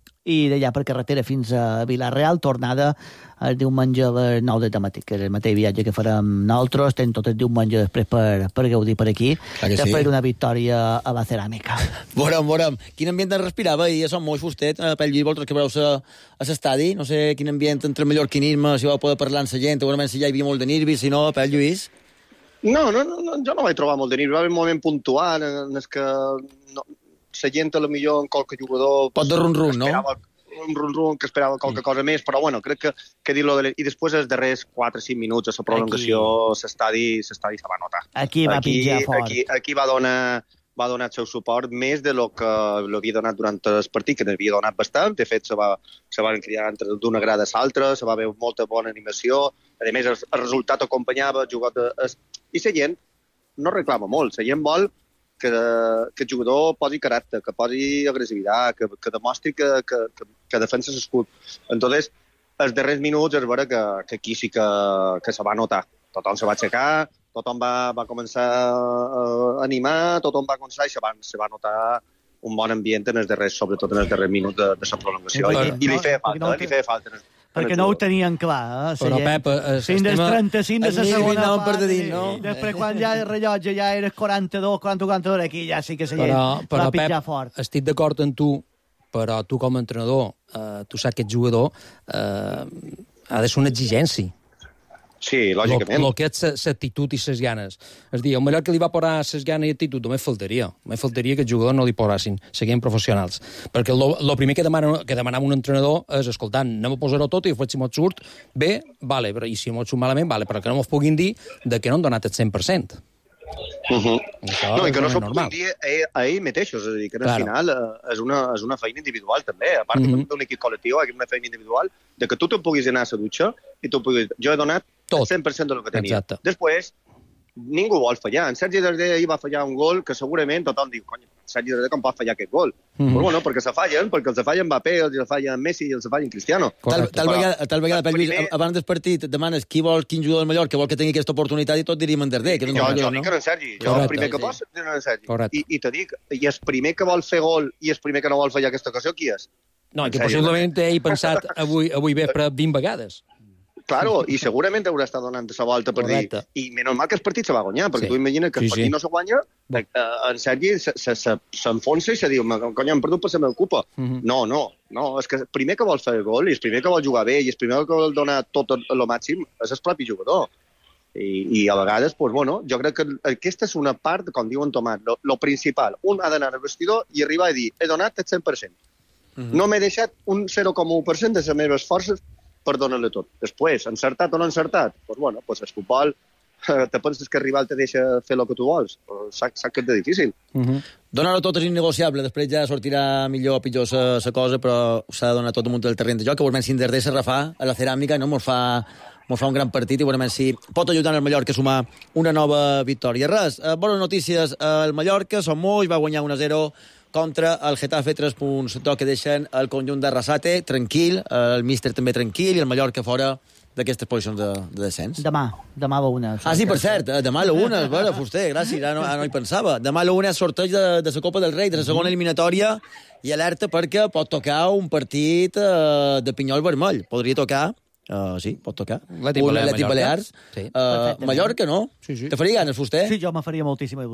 i d'allà per carretera fins a Vilareal, tornada el diumenge a les nou de matí, que és el mateix viatge que farem nosaltres, tenim tot el diumenge després per, per gaudir per aquí, després sí. una victòria a la ceràmica. Veurem, veurem. Quin ambient es respirava ahir a Sant Moix, vostè, a Pell Lluís, vosaltres que veus a, a l'estadi? No sé quin ambient entre el mallorquinisme, si vau poder parlar amb la gent, segurament si ja hi havia molt de nervis, si no, a Pell Lluís? No, no, no, no, jo no vaig trobar molt de nervis, va haver un moment puntual en el que... No, la gent, a la millor, en qualque jugador... Pot de run-run, no? Un run-run que esperava qualque mm. cosa més, però bueno, crec que, que dir-lo... De... I després, els darrers quatre o cinc minuts a la prolongació, l'estadi se va notar. Aquí va aquí, pitjar fort. Aquí, aquí va donar... va donar el seu suport més de lo que l'havia donat durant el partit, que n'havia donat bastant. De fet, se, va, se van criar entre d'una grada a l'altra, se va veure molta bona animació. A més, el, el resultat acompanyava el jugador... De, es, I la gent no reclama molt. La gent vol que, que el jugador posi caràcter, que posi agressivitat, que, que demostri que, que, que, que defensa l'escut. Entonces, els darrers minuts és vera que, que aquí sí que, que se va notar. Tothom se va aixecar, tothom va, va començar a animar, tothom va començar i se va, se va notar un bon ambient en els darrers, sobretot en els darrers minuts de, de la prolongació. I, i li feia falta, no, eh? li feia falta. Perquè no ho tenien clar, eh? Però, Pep, fins dels trenta-cinc de la segona part, dir, no? després quan ja el rellotge ja era quaranta-dos, quaranta, quaranta-dos, aquí ja sí que la gent va pitjar fort. Estic d'acord amb tu, però tu com a entrenador, eh, tu saps que aquest jugador eh, ha de ser una exigència. Sí, lògicament. El que és l'actitud i les ganes. És a dir, el Mallorca li va posar les ganes i actitud, només faltaria. Només faltaria que els jugadors no li posassin, siguin professionals. Perquè el primer que demana, que demanava un entrenador és, escoltant, anem a posar-ho tot i si mos surt bé, vale, però, i si mos surt malament, vale, però que no mos puguin dir de que no han donat el cent per cent. Uh -huh. No, i que no s'ho puguin dir a ell mateixos, és a dir, que al claro. final és una, és una feina individual també, a part uh -huh. d'un equip col·lectiu, és una feina individual, de que tu te'n puguis anar a la dutxa i tu puguis... Jo he donat tot. El cent per cent del que tenia. Exacte. Després, ningú vol fallar. En Sergi Darder ahir va fallar un gol que segurament tothom diu, cony, Sergi Darder com pot fallar aquest gol? Mm -hmm. Però bueno, perquè se fallen, perquè els fallen Mbappé, els fallen Messi i els fallen Cristiano. Tal, tal, Però, vegada, tal vegada, Pell Lluís, primer... abans del partit demanes qui vol, quin jugador del Mallorca que vol que tingui aquesta oportunitat i tot diríem en Darder. Que no jo, jo, jo dic no? en Sergi. Jo el primer que sí. pots dir en Sergi. I, I te dic, i el primer que vol fer gol i el primer que no vol fallar aquesta ocasió, qui és? No, que possiblement ell pensat avui, avui vespre vint vegades. Claro, i segurament haurà estat donant la volta per Correcte. dir... I menys mal que el partit se va guanyar, perquè sí. tu imagines que el sí, partit sí. no se guanya, eh, en Sergi s'enfonsa i se diu, cony, hem perdut per la meva culpa. Uh -huh. No, no, no, és que el primer que vol fer el gol, i el primer que vol jugar bé, i el primer que vol donar tot el màxim, és el propi jugador. I, i a vegades, pues, bueno, jo crec que aquesta és una part, com diu en Tomàs, lo, lo principal. Un ha d'anar al vestidor i arribar a dir, he donat el cent per cent. Uh -huh. No m'he deixat un zero coma u per cent de les meves forces per donar-li tot. Després, encertat o no encertat? Doncs, pues, bueno, pues el futbol, te penses que el rival te deixa fer el que tu vols? Saps, saps que és difícil. Uh -huh. Donar-ho tot és innegociable, després ja sortirà millor o pitjor la cosa, però s'ha de donar tot damunt del terreny de joc, que veurem si en Darder se refà a la ceràmica, no? Mos fa, mos fa un gran partit i veurem si pot ajudar el Mallorca a sumar una nova victòria. Res, eh, bones notícies. El Mallorca, Sant Moix, va guanyar un a zero contra el Getafe, tres punts d'or que deixen el conjunt de Arrasate, tranquil, el míster també tranquil, i el Mallorca fora d'aquestes posicions de, de descens. Demà, demà a la una. Ah, sí, per cert, demà a la una, veure, Fuster, gràcies, ara no, ara no hi pensava. Demà a la una és sorteig de, de la Copa del Rei, de la segona eliminatòria, i alerta perquè pot tocar un partit uh, de pinyol vermell. Podria tocar, uh, sí, pot tocar, un Atlètic Balears. Sí. Uh, Mallorca, no? Sí, sí. Te faria ganes, Fuster? Sí, jo me faria moltíssima il·lusió.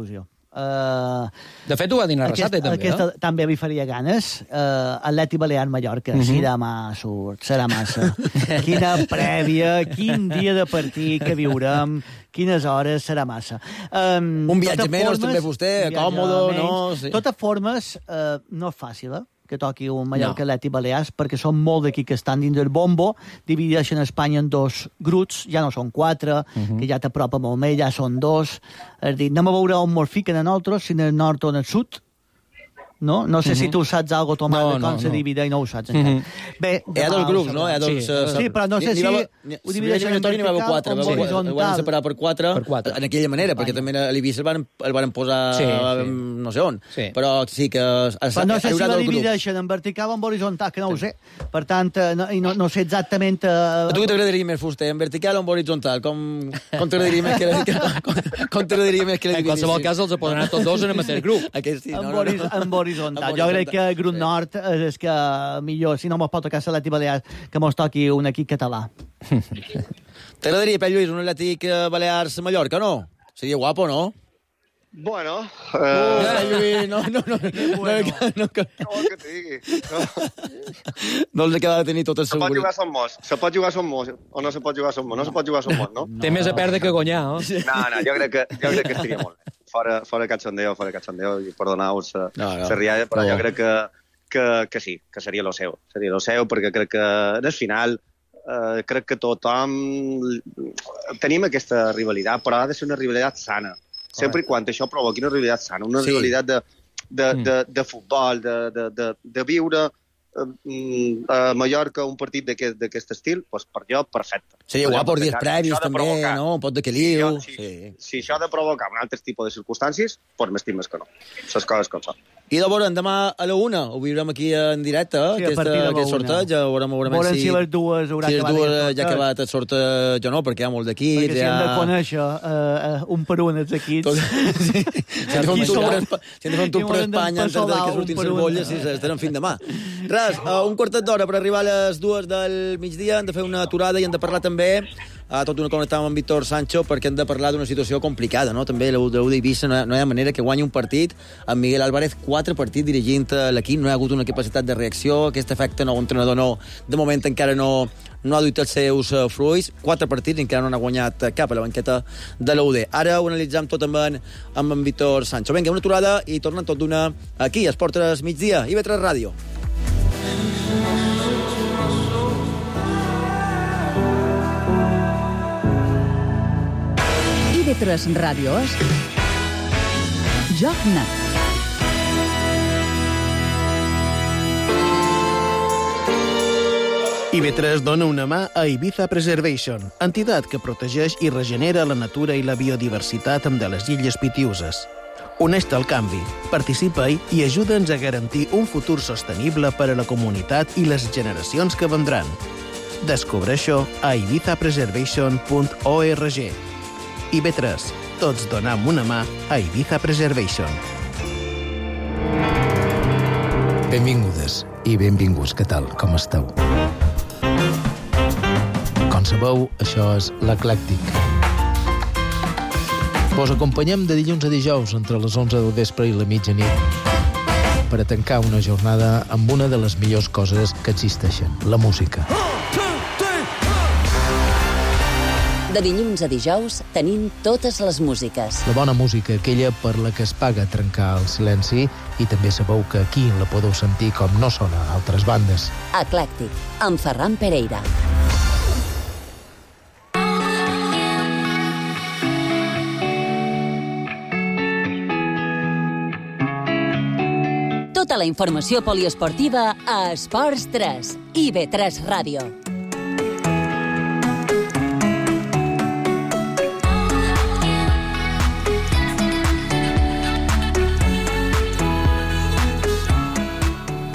Uh, de fet, ho va dir Arrasate, també, aquesta, eh? També li faria ganes. Uh, Atleti Balear-Mallorca, uh-huh. serà massa, serà massa. Quina prèvia, quin dia de partit que viurem, quines hores, serà massa. Um, un viatge menys, també vostè, còmodo, no? Sí. De totes formes, uh, no és fàcil, eh? Que toqui un Mallorca no. Atleti Balears, perquè són molt d'aquí que estan dins del bombo, divideixen Espanya en dos grups, ja no són quatre, uh-huh. que ja t'apropa molt més, ja són dos. És dir, anem a veure on mos fiquen a nosaltres, si en el nord o en el sud. No? No sé uh-huh. si tu saps alguna cosa, Tomàs, no, de com no, se no. divide i no ho saps encara. Uh-huh. Bé, hi ha dos grups, no? Hi ha dos, sí, uh, sí, però no sé si ho divideixen en vertical o en horitzontal. Ho van separar per quatre, per quatre. en aquella manera, perquè també a l'Eivissa el, el van posar sí, sí. no sé on. Sí. Però sí que... Però no sé si la divideixen en vertical o en horitzontal, que no ho sé. Per tant, no, no, no sé exactament... Uh... A tu què t'agradaria més, fuster, en vertical o en horitzontal? Com, com t'agradaria més que la, com, com t'agradaria més que la dividissin? En qualsevol cas, els poden anar tots dos en el mateix grup. Aquest sí, no, en, no, horiz no. en horitzontal. Jo crec que el grup sí. nord és que millor, si no mos pot tocar l'Atlètic Balears, que mos toqui un equip català. T'agradaria, Pep Lluís, un Atlètic Balears-Mallorca, no? Seria guapo, no? Bueno... Uh... Uh, Lluís, no, no, no. Bueno. No, no, que... Què vol que digui? No, no els acaba de tenir tot el seu... Se pot jugar a Son Mos, se pot jugar a Son Mos, o no se pot jugar a Son Mos, no se pot jugar a Son Mos, no? no. Té més a perdre que a guanyar, no? No, no, jo crec que, jo crec que estaria molt bé. Fora, fora cachondeo, fora cachondeo, i perdoneu-vos la no, no. rialla, però no. jo crec que, que, que sí, que seria lo seu. Seria lo seu, perquè crec que en el final eh, crec que tothom tenim aquesta rivalitat, però ha de ser una rivalitat sana. Sempre i quan això provoqui una rivalitat sana, una sí. rivalitat de, de, mm. de, de futbol, de, de, de, de viure a Mallorca un partit d'aquest estil, doncs per jo, perfecte. Seria guapo els dies previs, també, no? Un pot de caliu. Si, si, sí. si això ha de provocar un altre tipus de circumstàncies, doncs m'estimes que no. Les coses com són. I de veure, demà a la una, ho viurem aquí en directe, sí, aquesta, aquest sorteig, ja veurem, veurem, veurem si, si les dues haurà si acabat. Si les dues ja ha acabat el sorteig o no, perquè hi ha molts d'equips. Perquè si ja... hem de conèixer uh, un per un els equips. Tot... sí. Si hem de fer un tour per Espanya antes de que surtin les bolles, si estarem fins demà. Res, uh, un quartet d'hora per arribar a les dues del migdia, hem de fer una aturada i hem de parlar també a tot una connectada amb Víctor Sancho perquè hem de parlar d'una situació complicada, no? També l'U d'Eivissa no, no hi ha manera que guanyi un partit amb Miguel Álvarez, quatre partits dirigint l'equip, no hi ha hagut una capacitat de reacció, aquest efecte nou entrenador no, de moment encara no, no ha duit els seus uh, fruits, quatre partits encara no han guanyat cap a la banqueta de l'U D. Ara ho analitzam tot amb en, amb en Víctor Sancho. Vinga, una aturada i tornen tot d'una aquí, a Esport tres migdia, i I V tres Ràdio. I V tres Ràdio és Joc Net. I V tres dona una mà a Ibiza Preservation, entitat que protegeix i regenera la natura i la biodiversitat amb de les Illes Pitiüses. Uneix-te al canvi, participa-hi i ajuda'ns a garantir un futur sostenible per a la comunitat i les generacions que vendran. Descobreix-ho a ibiza preservation punt org. I V tres, tots donam una mà a Ibiza Preservation. Benvingudes i benvinguts, què tal, com esteu? Com sabeu, això és l'Eclèctic. Vos acompanyem de dilluns a dijous entre les onze del vespre i la mitjanit per a tancar una jornada amb una de les millors coses que existeixen, la música. De dilluns a dijous tenim totes les músiques. La bona música, aquella per la que es paga trencar el silenci, i també sabeu que aquí la podeu sentir com no sona a altres bandes. Eclèctic, amb Ferran Pereira. Tota la informació poliesportiva a Esports tres, I V tres Ràdio.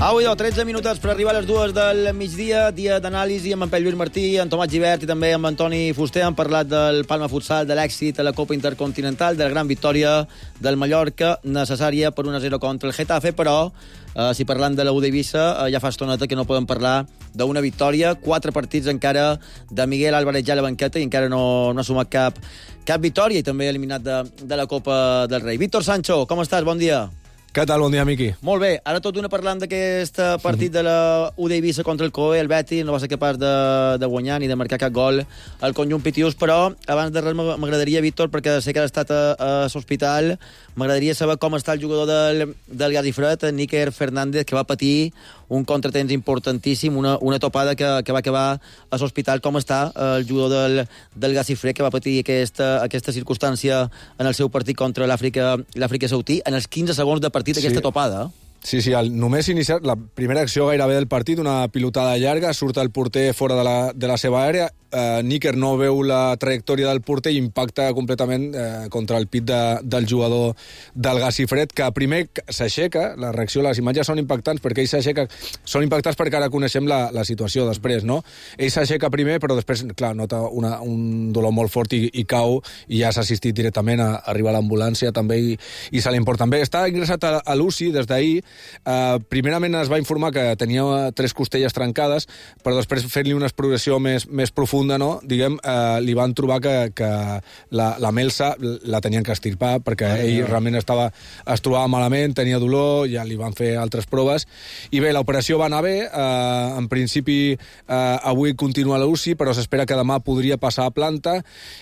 Avui, tretze minuts per arribar a les dues del migdia, dia d'anàlisi amb en Pep Lluís Martí, en Tomàs Gibert i també amb Antoni Fuster. Han parlat del Palma Futsal, de l'èxit a la Copa Intercontinental, de la gran victòria del Mallorca, necessària per un a zero contra el Getafe, però eh, si parlant de la U D Eivissa, eh, ja fa estoneta que no podem parlar d'una victòria. Quatre partits encara de Miguel Álvarez ja a la banqueta i encara no, no ha sumat cap, cap victòria i també eliminat de, de la Copa del Rei. Víctor Sancho, com estàs? Bon dia. Què tal? Bon dia, Miqui. Molt bé. Ara tot d'una parlant d'aquest partit de la U D Eivissa contra el C O E. El Betis no va ser capaç de, de guanyar ni de marcar cap gol al conjunt pitiús, però abans de res m'agradaria, Víctor, perquè sé que has estat a, a l'hospital, m'agradaria saber com està el jugador del, del gas i fred, Níker Fernández, que va patir un contratemps importantíssim, una, una topada que, que va acabar a l'hospital. Com està el jugador del, del gas i fred, que va patir aquesta, aquesta circumstància en el seu partit contra l'Àfrica l'Àfrica Saudí, en els quinze segons de partit d'aquesta sí. topada? Sí, sí, el, només iniciat la primera acció gairebé del partit, una pilotada llarga, surt el porter fora de la, de la seva àrea, eh, Níker no veu la trajectòria del porter i impacta completament eh, contra el pit de, del jugador del gas i fred, que primer s'aixeca, la reacció, les imatges són impactants perquè ell s'aixeca, són impactants perquè ara coneixem la, la situació després, no? Ell s'aixeca primer, però després, clar, nota una, un dolor molt fort i, i cau, i ja s'ha assistit directament a, a arribar a l'ambulància també i, i se li importa. També està ingressat a, a l'U C I des d'ahir. Uh, primerament es va informar que tenia tres costelles trencades, però després fent-li una exploració més, més profunda, no? Diguem, uh, li van trobar que, que la, la melsa la tenien que estirpar perquè ah, ell ja. realment estava, es trobava malament, tenia dolor, ja li van fer altres proves i bé, l'operació va anar bé, uh, en principi uh, avui continua a la U C I, però s'espera que demà podria passar a planta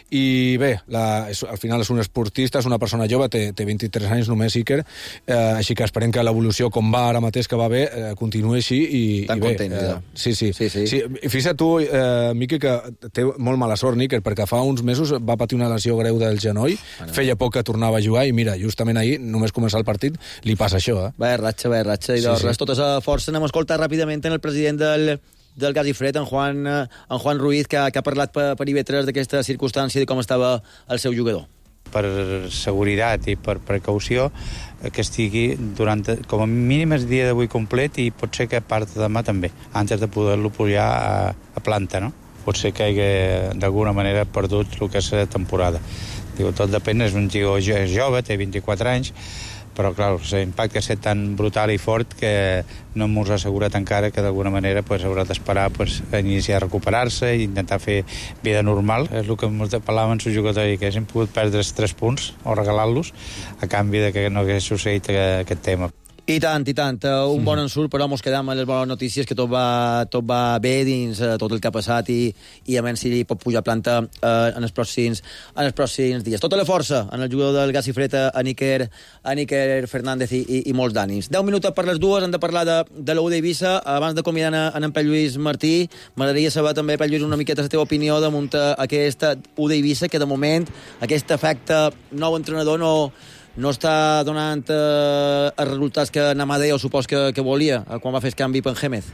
i bé, la, és, al final és un esportista, és una persona jove, té, té vint-i-tres anys només, Iker, uh, així que esperem que l'evolució com va ara mateix que va bé, eh, continuï així i, Tan i bé. Content, eh, sí, sí. sí, sí. sí fixa't tu, eh, Miqui, que té molt mala sort, Níker, perquè fa uns mesos va patir una lesió greu del genoll, ah, no. feia poc que tornava a jugar i mira, justament ahir, només començar el partit, li passa això, eh? Va, ratxa, va, ratxa, i sí, de res, sí. tota esa força. Anem a escoltar ràpidament en el president del, del gas i fred, en Juan, en Juan Ruiz, que, que ha parlat per, per I V tres d'aquesta circumstància i de com estava el seu jugador. Per seguretat i per precaució, que estigui durant, com a mínim el dia d'avui complet i pot ser que part de demà també, antes de poder-lo pujar a, a planta, no? Pot ser que hagi d'alguna manera perdut el que és la temporada. Diu, tot depèn, és un jugador jove, té vint-i-quatre anys, però clar, l'impacte ha estat tan brutal i fort que no ens ha assegurat encara que d'alguna manera pues, haurà d'esperar pues, a iniciar a recuperar-se i intentar fer vida normal. És el que parlàvem amb el jugador i que hagin pogut perdre els tres punts o regalar-los a canvi de que no hagués succeït aquest tema. I tant, i tant. Un bon ensurt, però mos quedam amb les bones notícies, que tot va, tot va bé dins uh, tot el que ha passat i, i a menys si pot pujar a planta uh, en, els pròxims, en els pròxims dies. Tota la força en el jugador del gas i fred, a Níker, a Níker Fernández i, i, i molts d'ànims. Deu minuts per les dues, hem de parlar de, de la U D Eivissa. Abans de convidar en, en Pep Lluís Martí, m'agradaria saber també, Pep Lluís, una miqueta la teva opinió damunt aquesta U D Eivissa, que de moment aquest efecte nou entrenador no... no està donant eh, els resultats que Namadeo supos que, que volia eh, quan va fer el canvi per Gémez.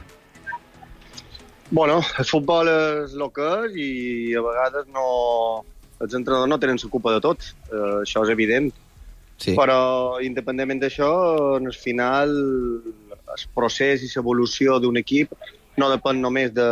Bueno, el futbol és el que és i a vegades no... els entrenadors no tenen la culpa de tot, eh, això és evident. Sí. Però, independentment d'això, en el final, el procés i l'evolució d'un equip no depèn només de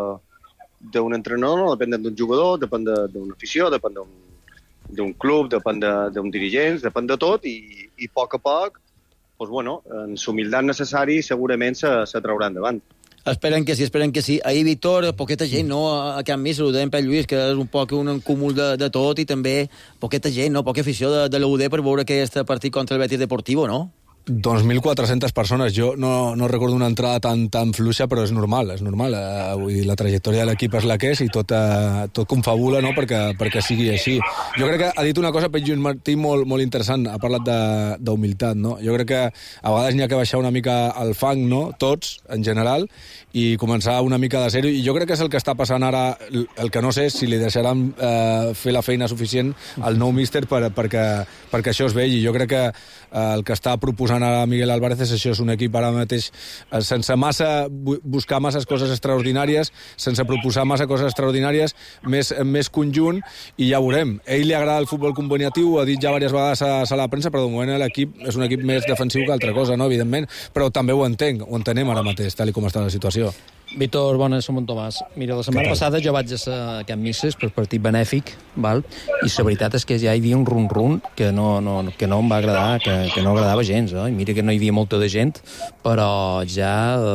d'un entrenador, no depèn d'un jugador, depèn d'una afició, depèn d'un d'un club, depèn d'un dirigent, depèn de tot i, i a poc a poc, pues, bueno, en l'humilitat necessari segurament se, se traurà endavant. Esperen que sí, esperen que sí. Ahir, Víctor, poqueta gent, no? A Can Mis, saludem Pep Lluís, que és un poc un cúmul de, de tot i també poqueta gent, no? Poca afició de, de l'U D per veure aquest partit contra el Betis Deportivo, no? Doncs mil quatre-centes persones. Jo no, no recordo una entrada tan, tan fluixa, però és normal, és normal. Eh, vull dir, la trajectòria de l'equip és la que és i tot, eh, tot confabula, no?, perquè, perquè sigui així. Jo crec que ha dit una cosa, Pep Lluís Martí, molt, molt interessant. Ha parlat d'humilitat, no? Jo crec que a vegades n'hi ha que baixar una mica el fang, no?, tots, en general, i començar una mica de zero. I jo crec que és el que està passant ara. El que no sé és si li deixaran eh, fer la feina suficient al nou míster per, perquè, perquè això es vegi. Jo crec que eh, el que està proposant a Miguel Álvarez és això, és un equip ara mateix eh, sense massa buscar masses coses extraordinàries, sense proposar massa coses extraordinàries, més, més conjunt, i ja veurem. Ell li agrada el futbol combinatiu, ho ha dit ja diverses vegades a, a la premsa, però de moment l'equip és un equip més defensiu que altra cosa, no? Evidentment, però també ho entenc, ho entenem ara mateix, tal com està la situació. Víctor, bones, som en Tomàs. Mira, la setmana passada jo vaig a Can Misses per partit benèfic, val? I la veritat és que ja hi havia un run-run que no, no, que no em va agradar, que, que no agradava gens. Eh? I mira que no hi havia molta de gent, però ja,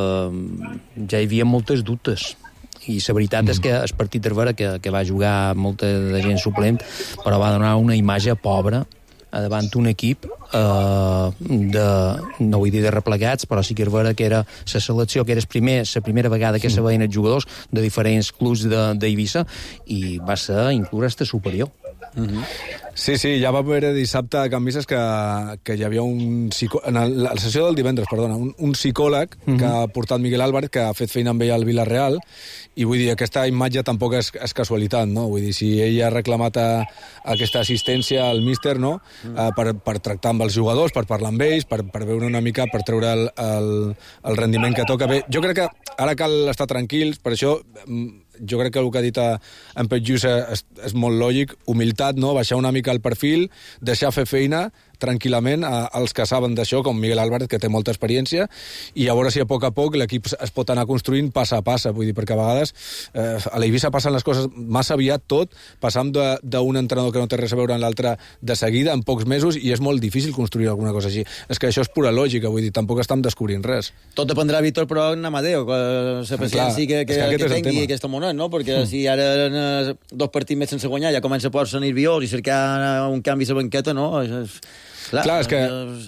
eh, ja hi havia moltes dubtes. I la veritat mm. és que el partit d'Hervera, que, que va jugar molta de gent suplent, però va donar una imatge pobra davant un equip eh, de, no vull dir de replegats, però sí que és vera que era la selecció, que era primer, la primera vegada que se veien els jugadors de diferents clubs d'Eivissa, i va ser inclús hasta superior. Mm-hmm. Sí, sí, ja va veure dissabte a Can Misses que, que hi havia un psicòleg, en el, la sessió del divendres, perdona, un, un psicòleg mm-hmm. que ha portat Miguel Álvarez, que ha fet feina amb ell al Villarreal, i vull dir, aquesta imatge tampoc és, és casualitat, no? Vull dir, si ell ha reclamat a, a aquesta assistència al míster, no? Mm. Uh, per, per tractar amb els jugadors, per parlar amb ells, per, per veure una mica, per treure el, el, el rendiment que toca. Bé, jo crec que ara cal estar tranquils, per això jo crec que el que ha dit a, en Pep Lluís és, és molt lògic, humilitat, no? Baixar una mica el perfil, deixar fer feina tranquil·lament a, als que saben d'això, com Miguel Álvarez, que té molta experiència, i a veure si a poc a poc l'equip es pot anar construint passa a passa, vull dir, perquè a vegades eh, a l'Eivissa passen les coses massa aviat tot, passant d'un entrenador que no té res a veure en l'altre de seguida, en pocs mesos, i és molt difícil construir alguna cosa així. És que això és pura lògica, vull dir, tampoc estem descobrint res. Tot dependrà, Víctor, però en Amadeo, que la paciència que, que, que, que tingui aquest moment, no? Perquè mm. si ara eh, dos partits més sense guanyar ja comença a posar-se nerviós i cercar un canvi a la banqueta, no? És, clar, clar, és que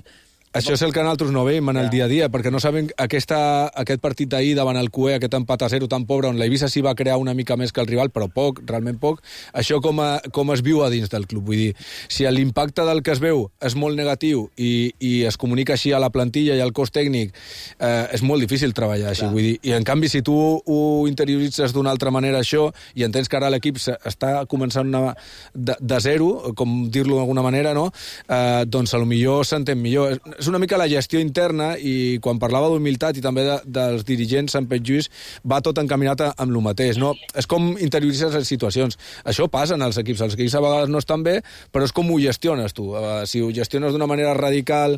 això és el que nosaltres no veiem en el dia a dia, perquè no sabem aquesta, aquest partit d'ahir davant el Cué, aquest empat a zero tan pobre, on l'Eivissa sí va crear una mica més que el rival, però poc, realment poc. Això com, a, com es viu a dins del club? Vull dir, si l'impacte del que es veu és molt negatiu i, i es comunica així a la plantilla i al cos tècnic, eh, és molt difícil treballar així. Vull dir, i en canvi, si tu ho interioritzes d'una altra manera això, i entens que ara l'equip està començant una, de, de zero, com dir-lo d'alguna manera, no? Eh, doncs potser s'entén millor. És una mica la gestió interna, i quan parlava d'humilitat i també de, dels dirigents Sant Pep Lluís, va tot encaminat amb el mateix, no? És com interioritzes les situacions. Això passa en els equips. Els equips a vegades no estan bé, però és com ho gestiones tu. Si ho gestiones d'una manera radical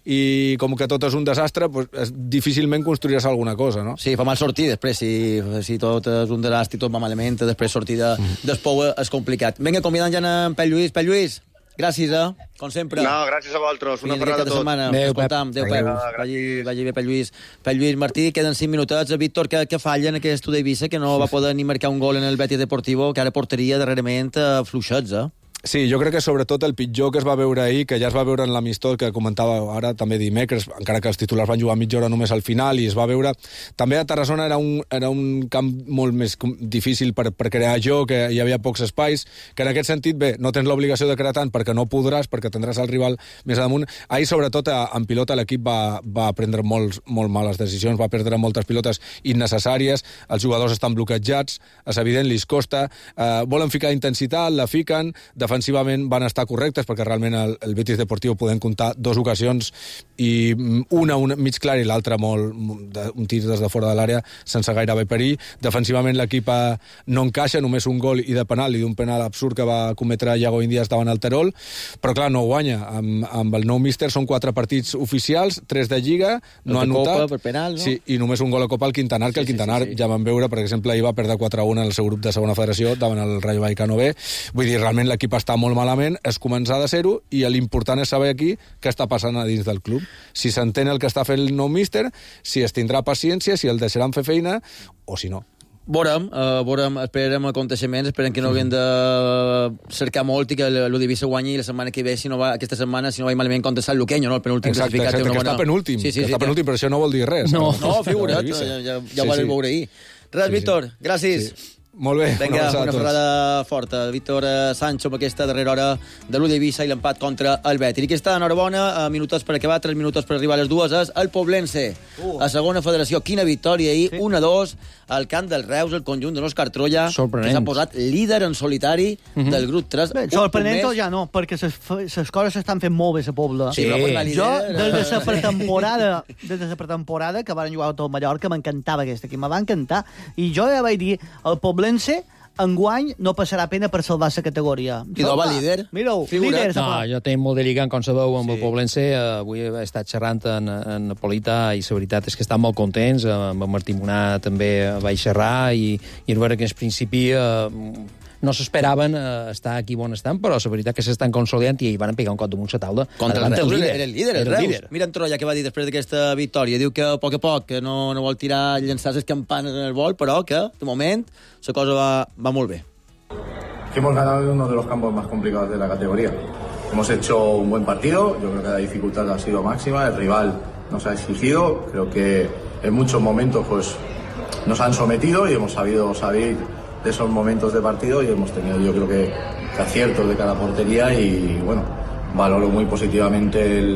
i com que tot és un desastre, doncs difícilment construiràs alguna cosa, no? Sí, fa mal sortir després. Si, si tot és un desastre i tot va malament, després sortir de, mm. d'espou és complicat. Vinga, convidant ja en Pep Lluís. Pep Lluís, gràcies, eh? Com sempre. No, gràcies a vosaltres. Una ferrada a tots. Adéu, Pep. Adéu, Pep. Vagi, vagi bé, Pep Lluís. Pep Lluís Martí, queden cinc minutets. A Víctor, que, que falla en aquest d'Eivissa, que no va poder ni marcar un gol en el Betis Deportivo, que ara portaria darrerament fluixets, eh? Sí, jo crec que sobretot el pitjor que es va veure ahir, que ja es va veure en l'amistós que comentava ara també dimecres, encara que els titulars van jugar mitja hora només al final, i es va veure... També a Tarragona era un, era un camp molt més difícil per, per crear joc, que hi havia pocs espais, que en aquest sentit, bé, no tens l'obligació de crear tant perquè no podràs, perquè tindràs el rival més damunt. Ahir, sobretot, en pilota l'equip va, va prendre molts, molt males decisions, va perdre moltes pilotes innecessàries, els jugadors estan bloquejats, és evident, li costa, eh, volen ficar intensitat, la fiquen, defensivament van estar correctes, perquè realment el, el Betis Deportivo podem comptar dues ocasions i una, una mig clara i l'altra molt, de, un tir des de fora de l'àrea sense gairebé perill. Defensivament l'equip no encaixa, només un gol i de penal, i d'un penal absurd que va cometre Iago Indias davant el Terol, però clar, no guanya. Amb, amb el nou míster són quatre partits oficials, tres de Lliga, no ha notat, per penal, no? Sí, i només un gol a Copa al Quintanar, que sí, el Quintanar sí, sí, sí. ja vam veure, per exemple, ahir va perdre quatre a un en el seu grup de segona federació davant el Rayo Vallecano B. Vull dir, realment l'equip està molt malament, és començar de zero, i l'important és saber aquí què està passant a dins del club. Si s'entén el que està fent el nou míster, si es tindrà paciència, si el deixaran fer feina, o si no. Veurem, uh, veurem, esperem aconteixements, esperem que no haguem de cercar molt i que l'Udivisa guanyi la setmana que ve, si no va, aquesta setmana, si no va malament contra Sant Luqueño, no? El penúltim exacte, classificat. Exacte, que bona... està penúltim, sí, sí, que sí, està penúltim, però això no vol dir res. No, no, no figura't, ja, ja, ja sí, ho vam sí. veure ahir. Res, sí, Víctor, gràcies. Sí. Molt bé. Vinga, una ferrada forta. Víctor Sancho amb aquesta darrera hora de l'U de Eivissa i l'empat contra el Betis. I aquesta enhorabona, a minuts per acabar, tres minuts per arribar a les dues, és el Poblense. Uh. A segona federació, quina victòria ahir, sí. un a dos, al camp del Reus, el conjunt de l'Òscar Troia, que s'ha posat líder en solitari uh -huh. del grup tres. Bé, sorprenent o ja no, perquè les coses s'estan fent molt bé a Pobla. Sí, però per la líder... Jo, des de la pretemporada, des de la pretemporada que van jugar tot Mallorca, m'encantava aquest equip, me va encantar. I jo ja vaig dir, el Poblense enguany no passarà pena per salvar la categoria. I no va líder? Mireu, líder. No, jo tinc molt de lligant, com sabeu, amb sí. el Poblense. Avui he estat xerrant en, en Napolità i la veritat és que estan molt contents. Amb el Martí Monà també vaig xerrar i, i és vera que en principi eh, no s'esperaven eh, estar aquí on estan, però la veritat que s'estan consolidant i van pegar un cop damunt la taula. Contra el Reus era el líder, el Reus. Mira en Troia què va dir després d'aquesta victòria. Diu que a poc a poc que no, no vol tirar, llançar les campanes en el vol, però que, de moment, la cosa va, va molt bé. Hemos ganado uno de los campos más complicados de la categoría. Hemos hecho un buen partido, yo creo que la dificultad ha sido máxima, el rival nos ha exigido, creo que en muchos momentos pues nos han sometido y hemos sabido salir de esos momentos de partido y hemos tenido yo creo que, que aciertos de cada portería y bueno, valoro muy positivamente el,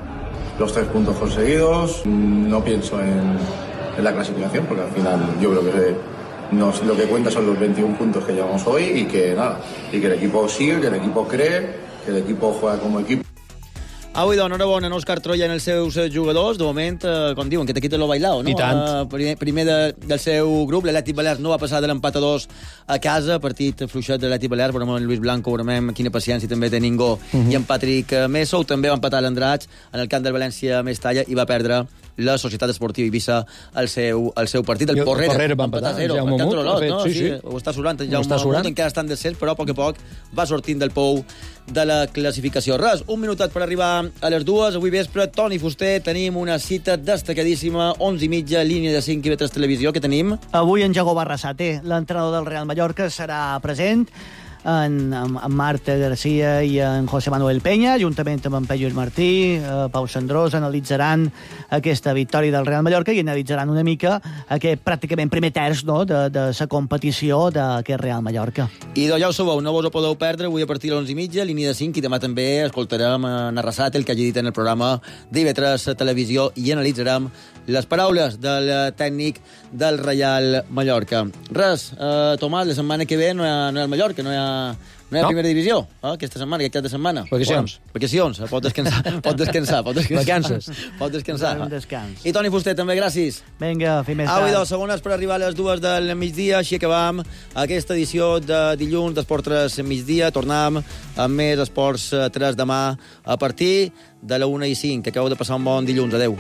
los tres puntos conseguidos. No pienso en, en la clasificación porque al final yo creo que nos, lo que cuenta son los veintiún puntos que llevamos hoy y que nada, y que el equipo sigue, que el equipo cree, que el equipo juega como equipo. Avui, doncs, enhorabona a Òscar Troia en els seus jugadors. De moment, eh, com diuen, que te quita lo bailao, no? I tant. Uh, primer primer de, del seu grup, l'Atlètic Balears no va passar de l'empat a dos a casa, partit fluixet de l'Atlètic Balears, veurem en Luis Blanco, veurem quina paciència també té Ningó uh -huh. i en Patrick Meso. També va empatar l'Andratx en el camp del València Mestalla i va perdre la Societat Esportiva Eivissa el seu, el seu partit. El Porrera, Porrera va empatar, zero, Jaume Mut, Lot, no? sí, sí. sí, ho està surant, Jaume Mut encara estan descens, però a poc a poc va sortint del pou de la classificació. Res, un minutet per arribar a les dues. Avui vespre, Toni Fuster, tenim una cita destacadíssima, onze i mitja, línia de cinc i B tres Televisió, que tenim... Avui en Jago Barrasate, l'entrenador del Real Mallorca, serà present en, en, en Marta Garcia i en José Manuel Peña, juntament amb en Pellos Martí, eh, Pau Sandrós, analitzaran aquesta victòria del Real Mallorca i analitzaran una mica aquest pràcticament primer terç, no?, de, de la competició d'aquest Real Mallorca. I doncs ja ho sabeu, no vos ho podeu perdre, avui a partir de l'onze i mitja, línia de cinc, i demà també escoltarem en Arrasat, el que hagi dit en el programa d'I V tres Televisió, i analitzarem les paraules del tècnic del Real Mallorca. Res, eh, Tomàs, la setmana que ve no hi ha, no hi ha el Mallorca, no hi ha No hi ha no. primera divisió, eh, aquesta setmana, aquest cap de setmana. Vacacions. Bueno, vacacions, pot descansar, pot descansar, pot descansar. Vacances. Pot descansar. Un descans. I Toni Fuster, també, gràcies. Vinga, fins més tard. Avui dos segones per arribar a les dues del migdia, així acabam aquesta edició de dilluns d'Esport tres migdia. Tornem amb més Esports tres demà a partir de la una i cinc. Que acabeu de passar un bon dilluns. Adeu.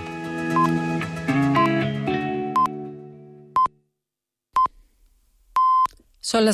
Són les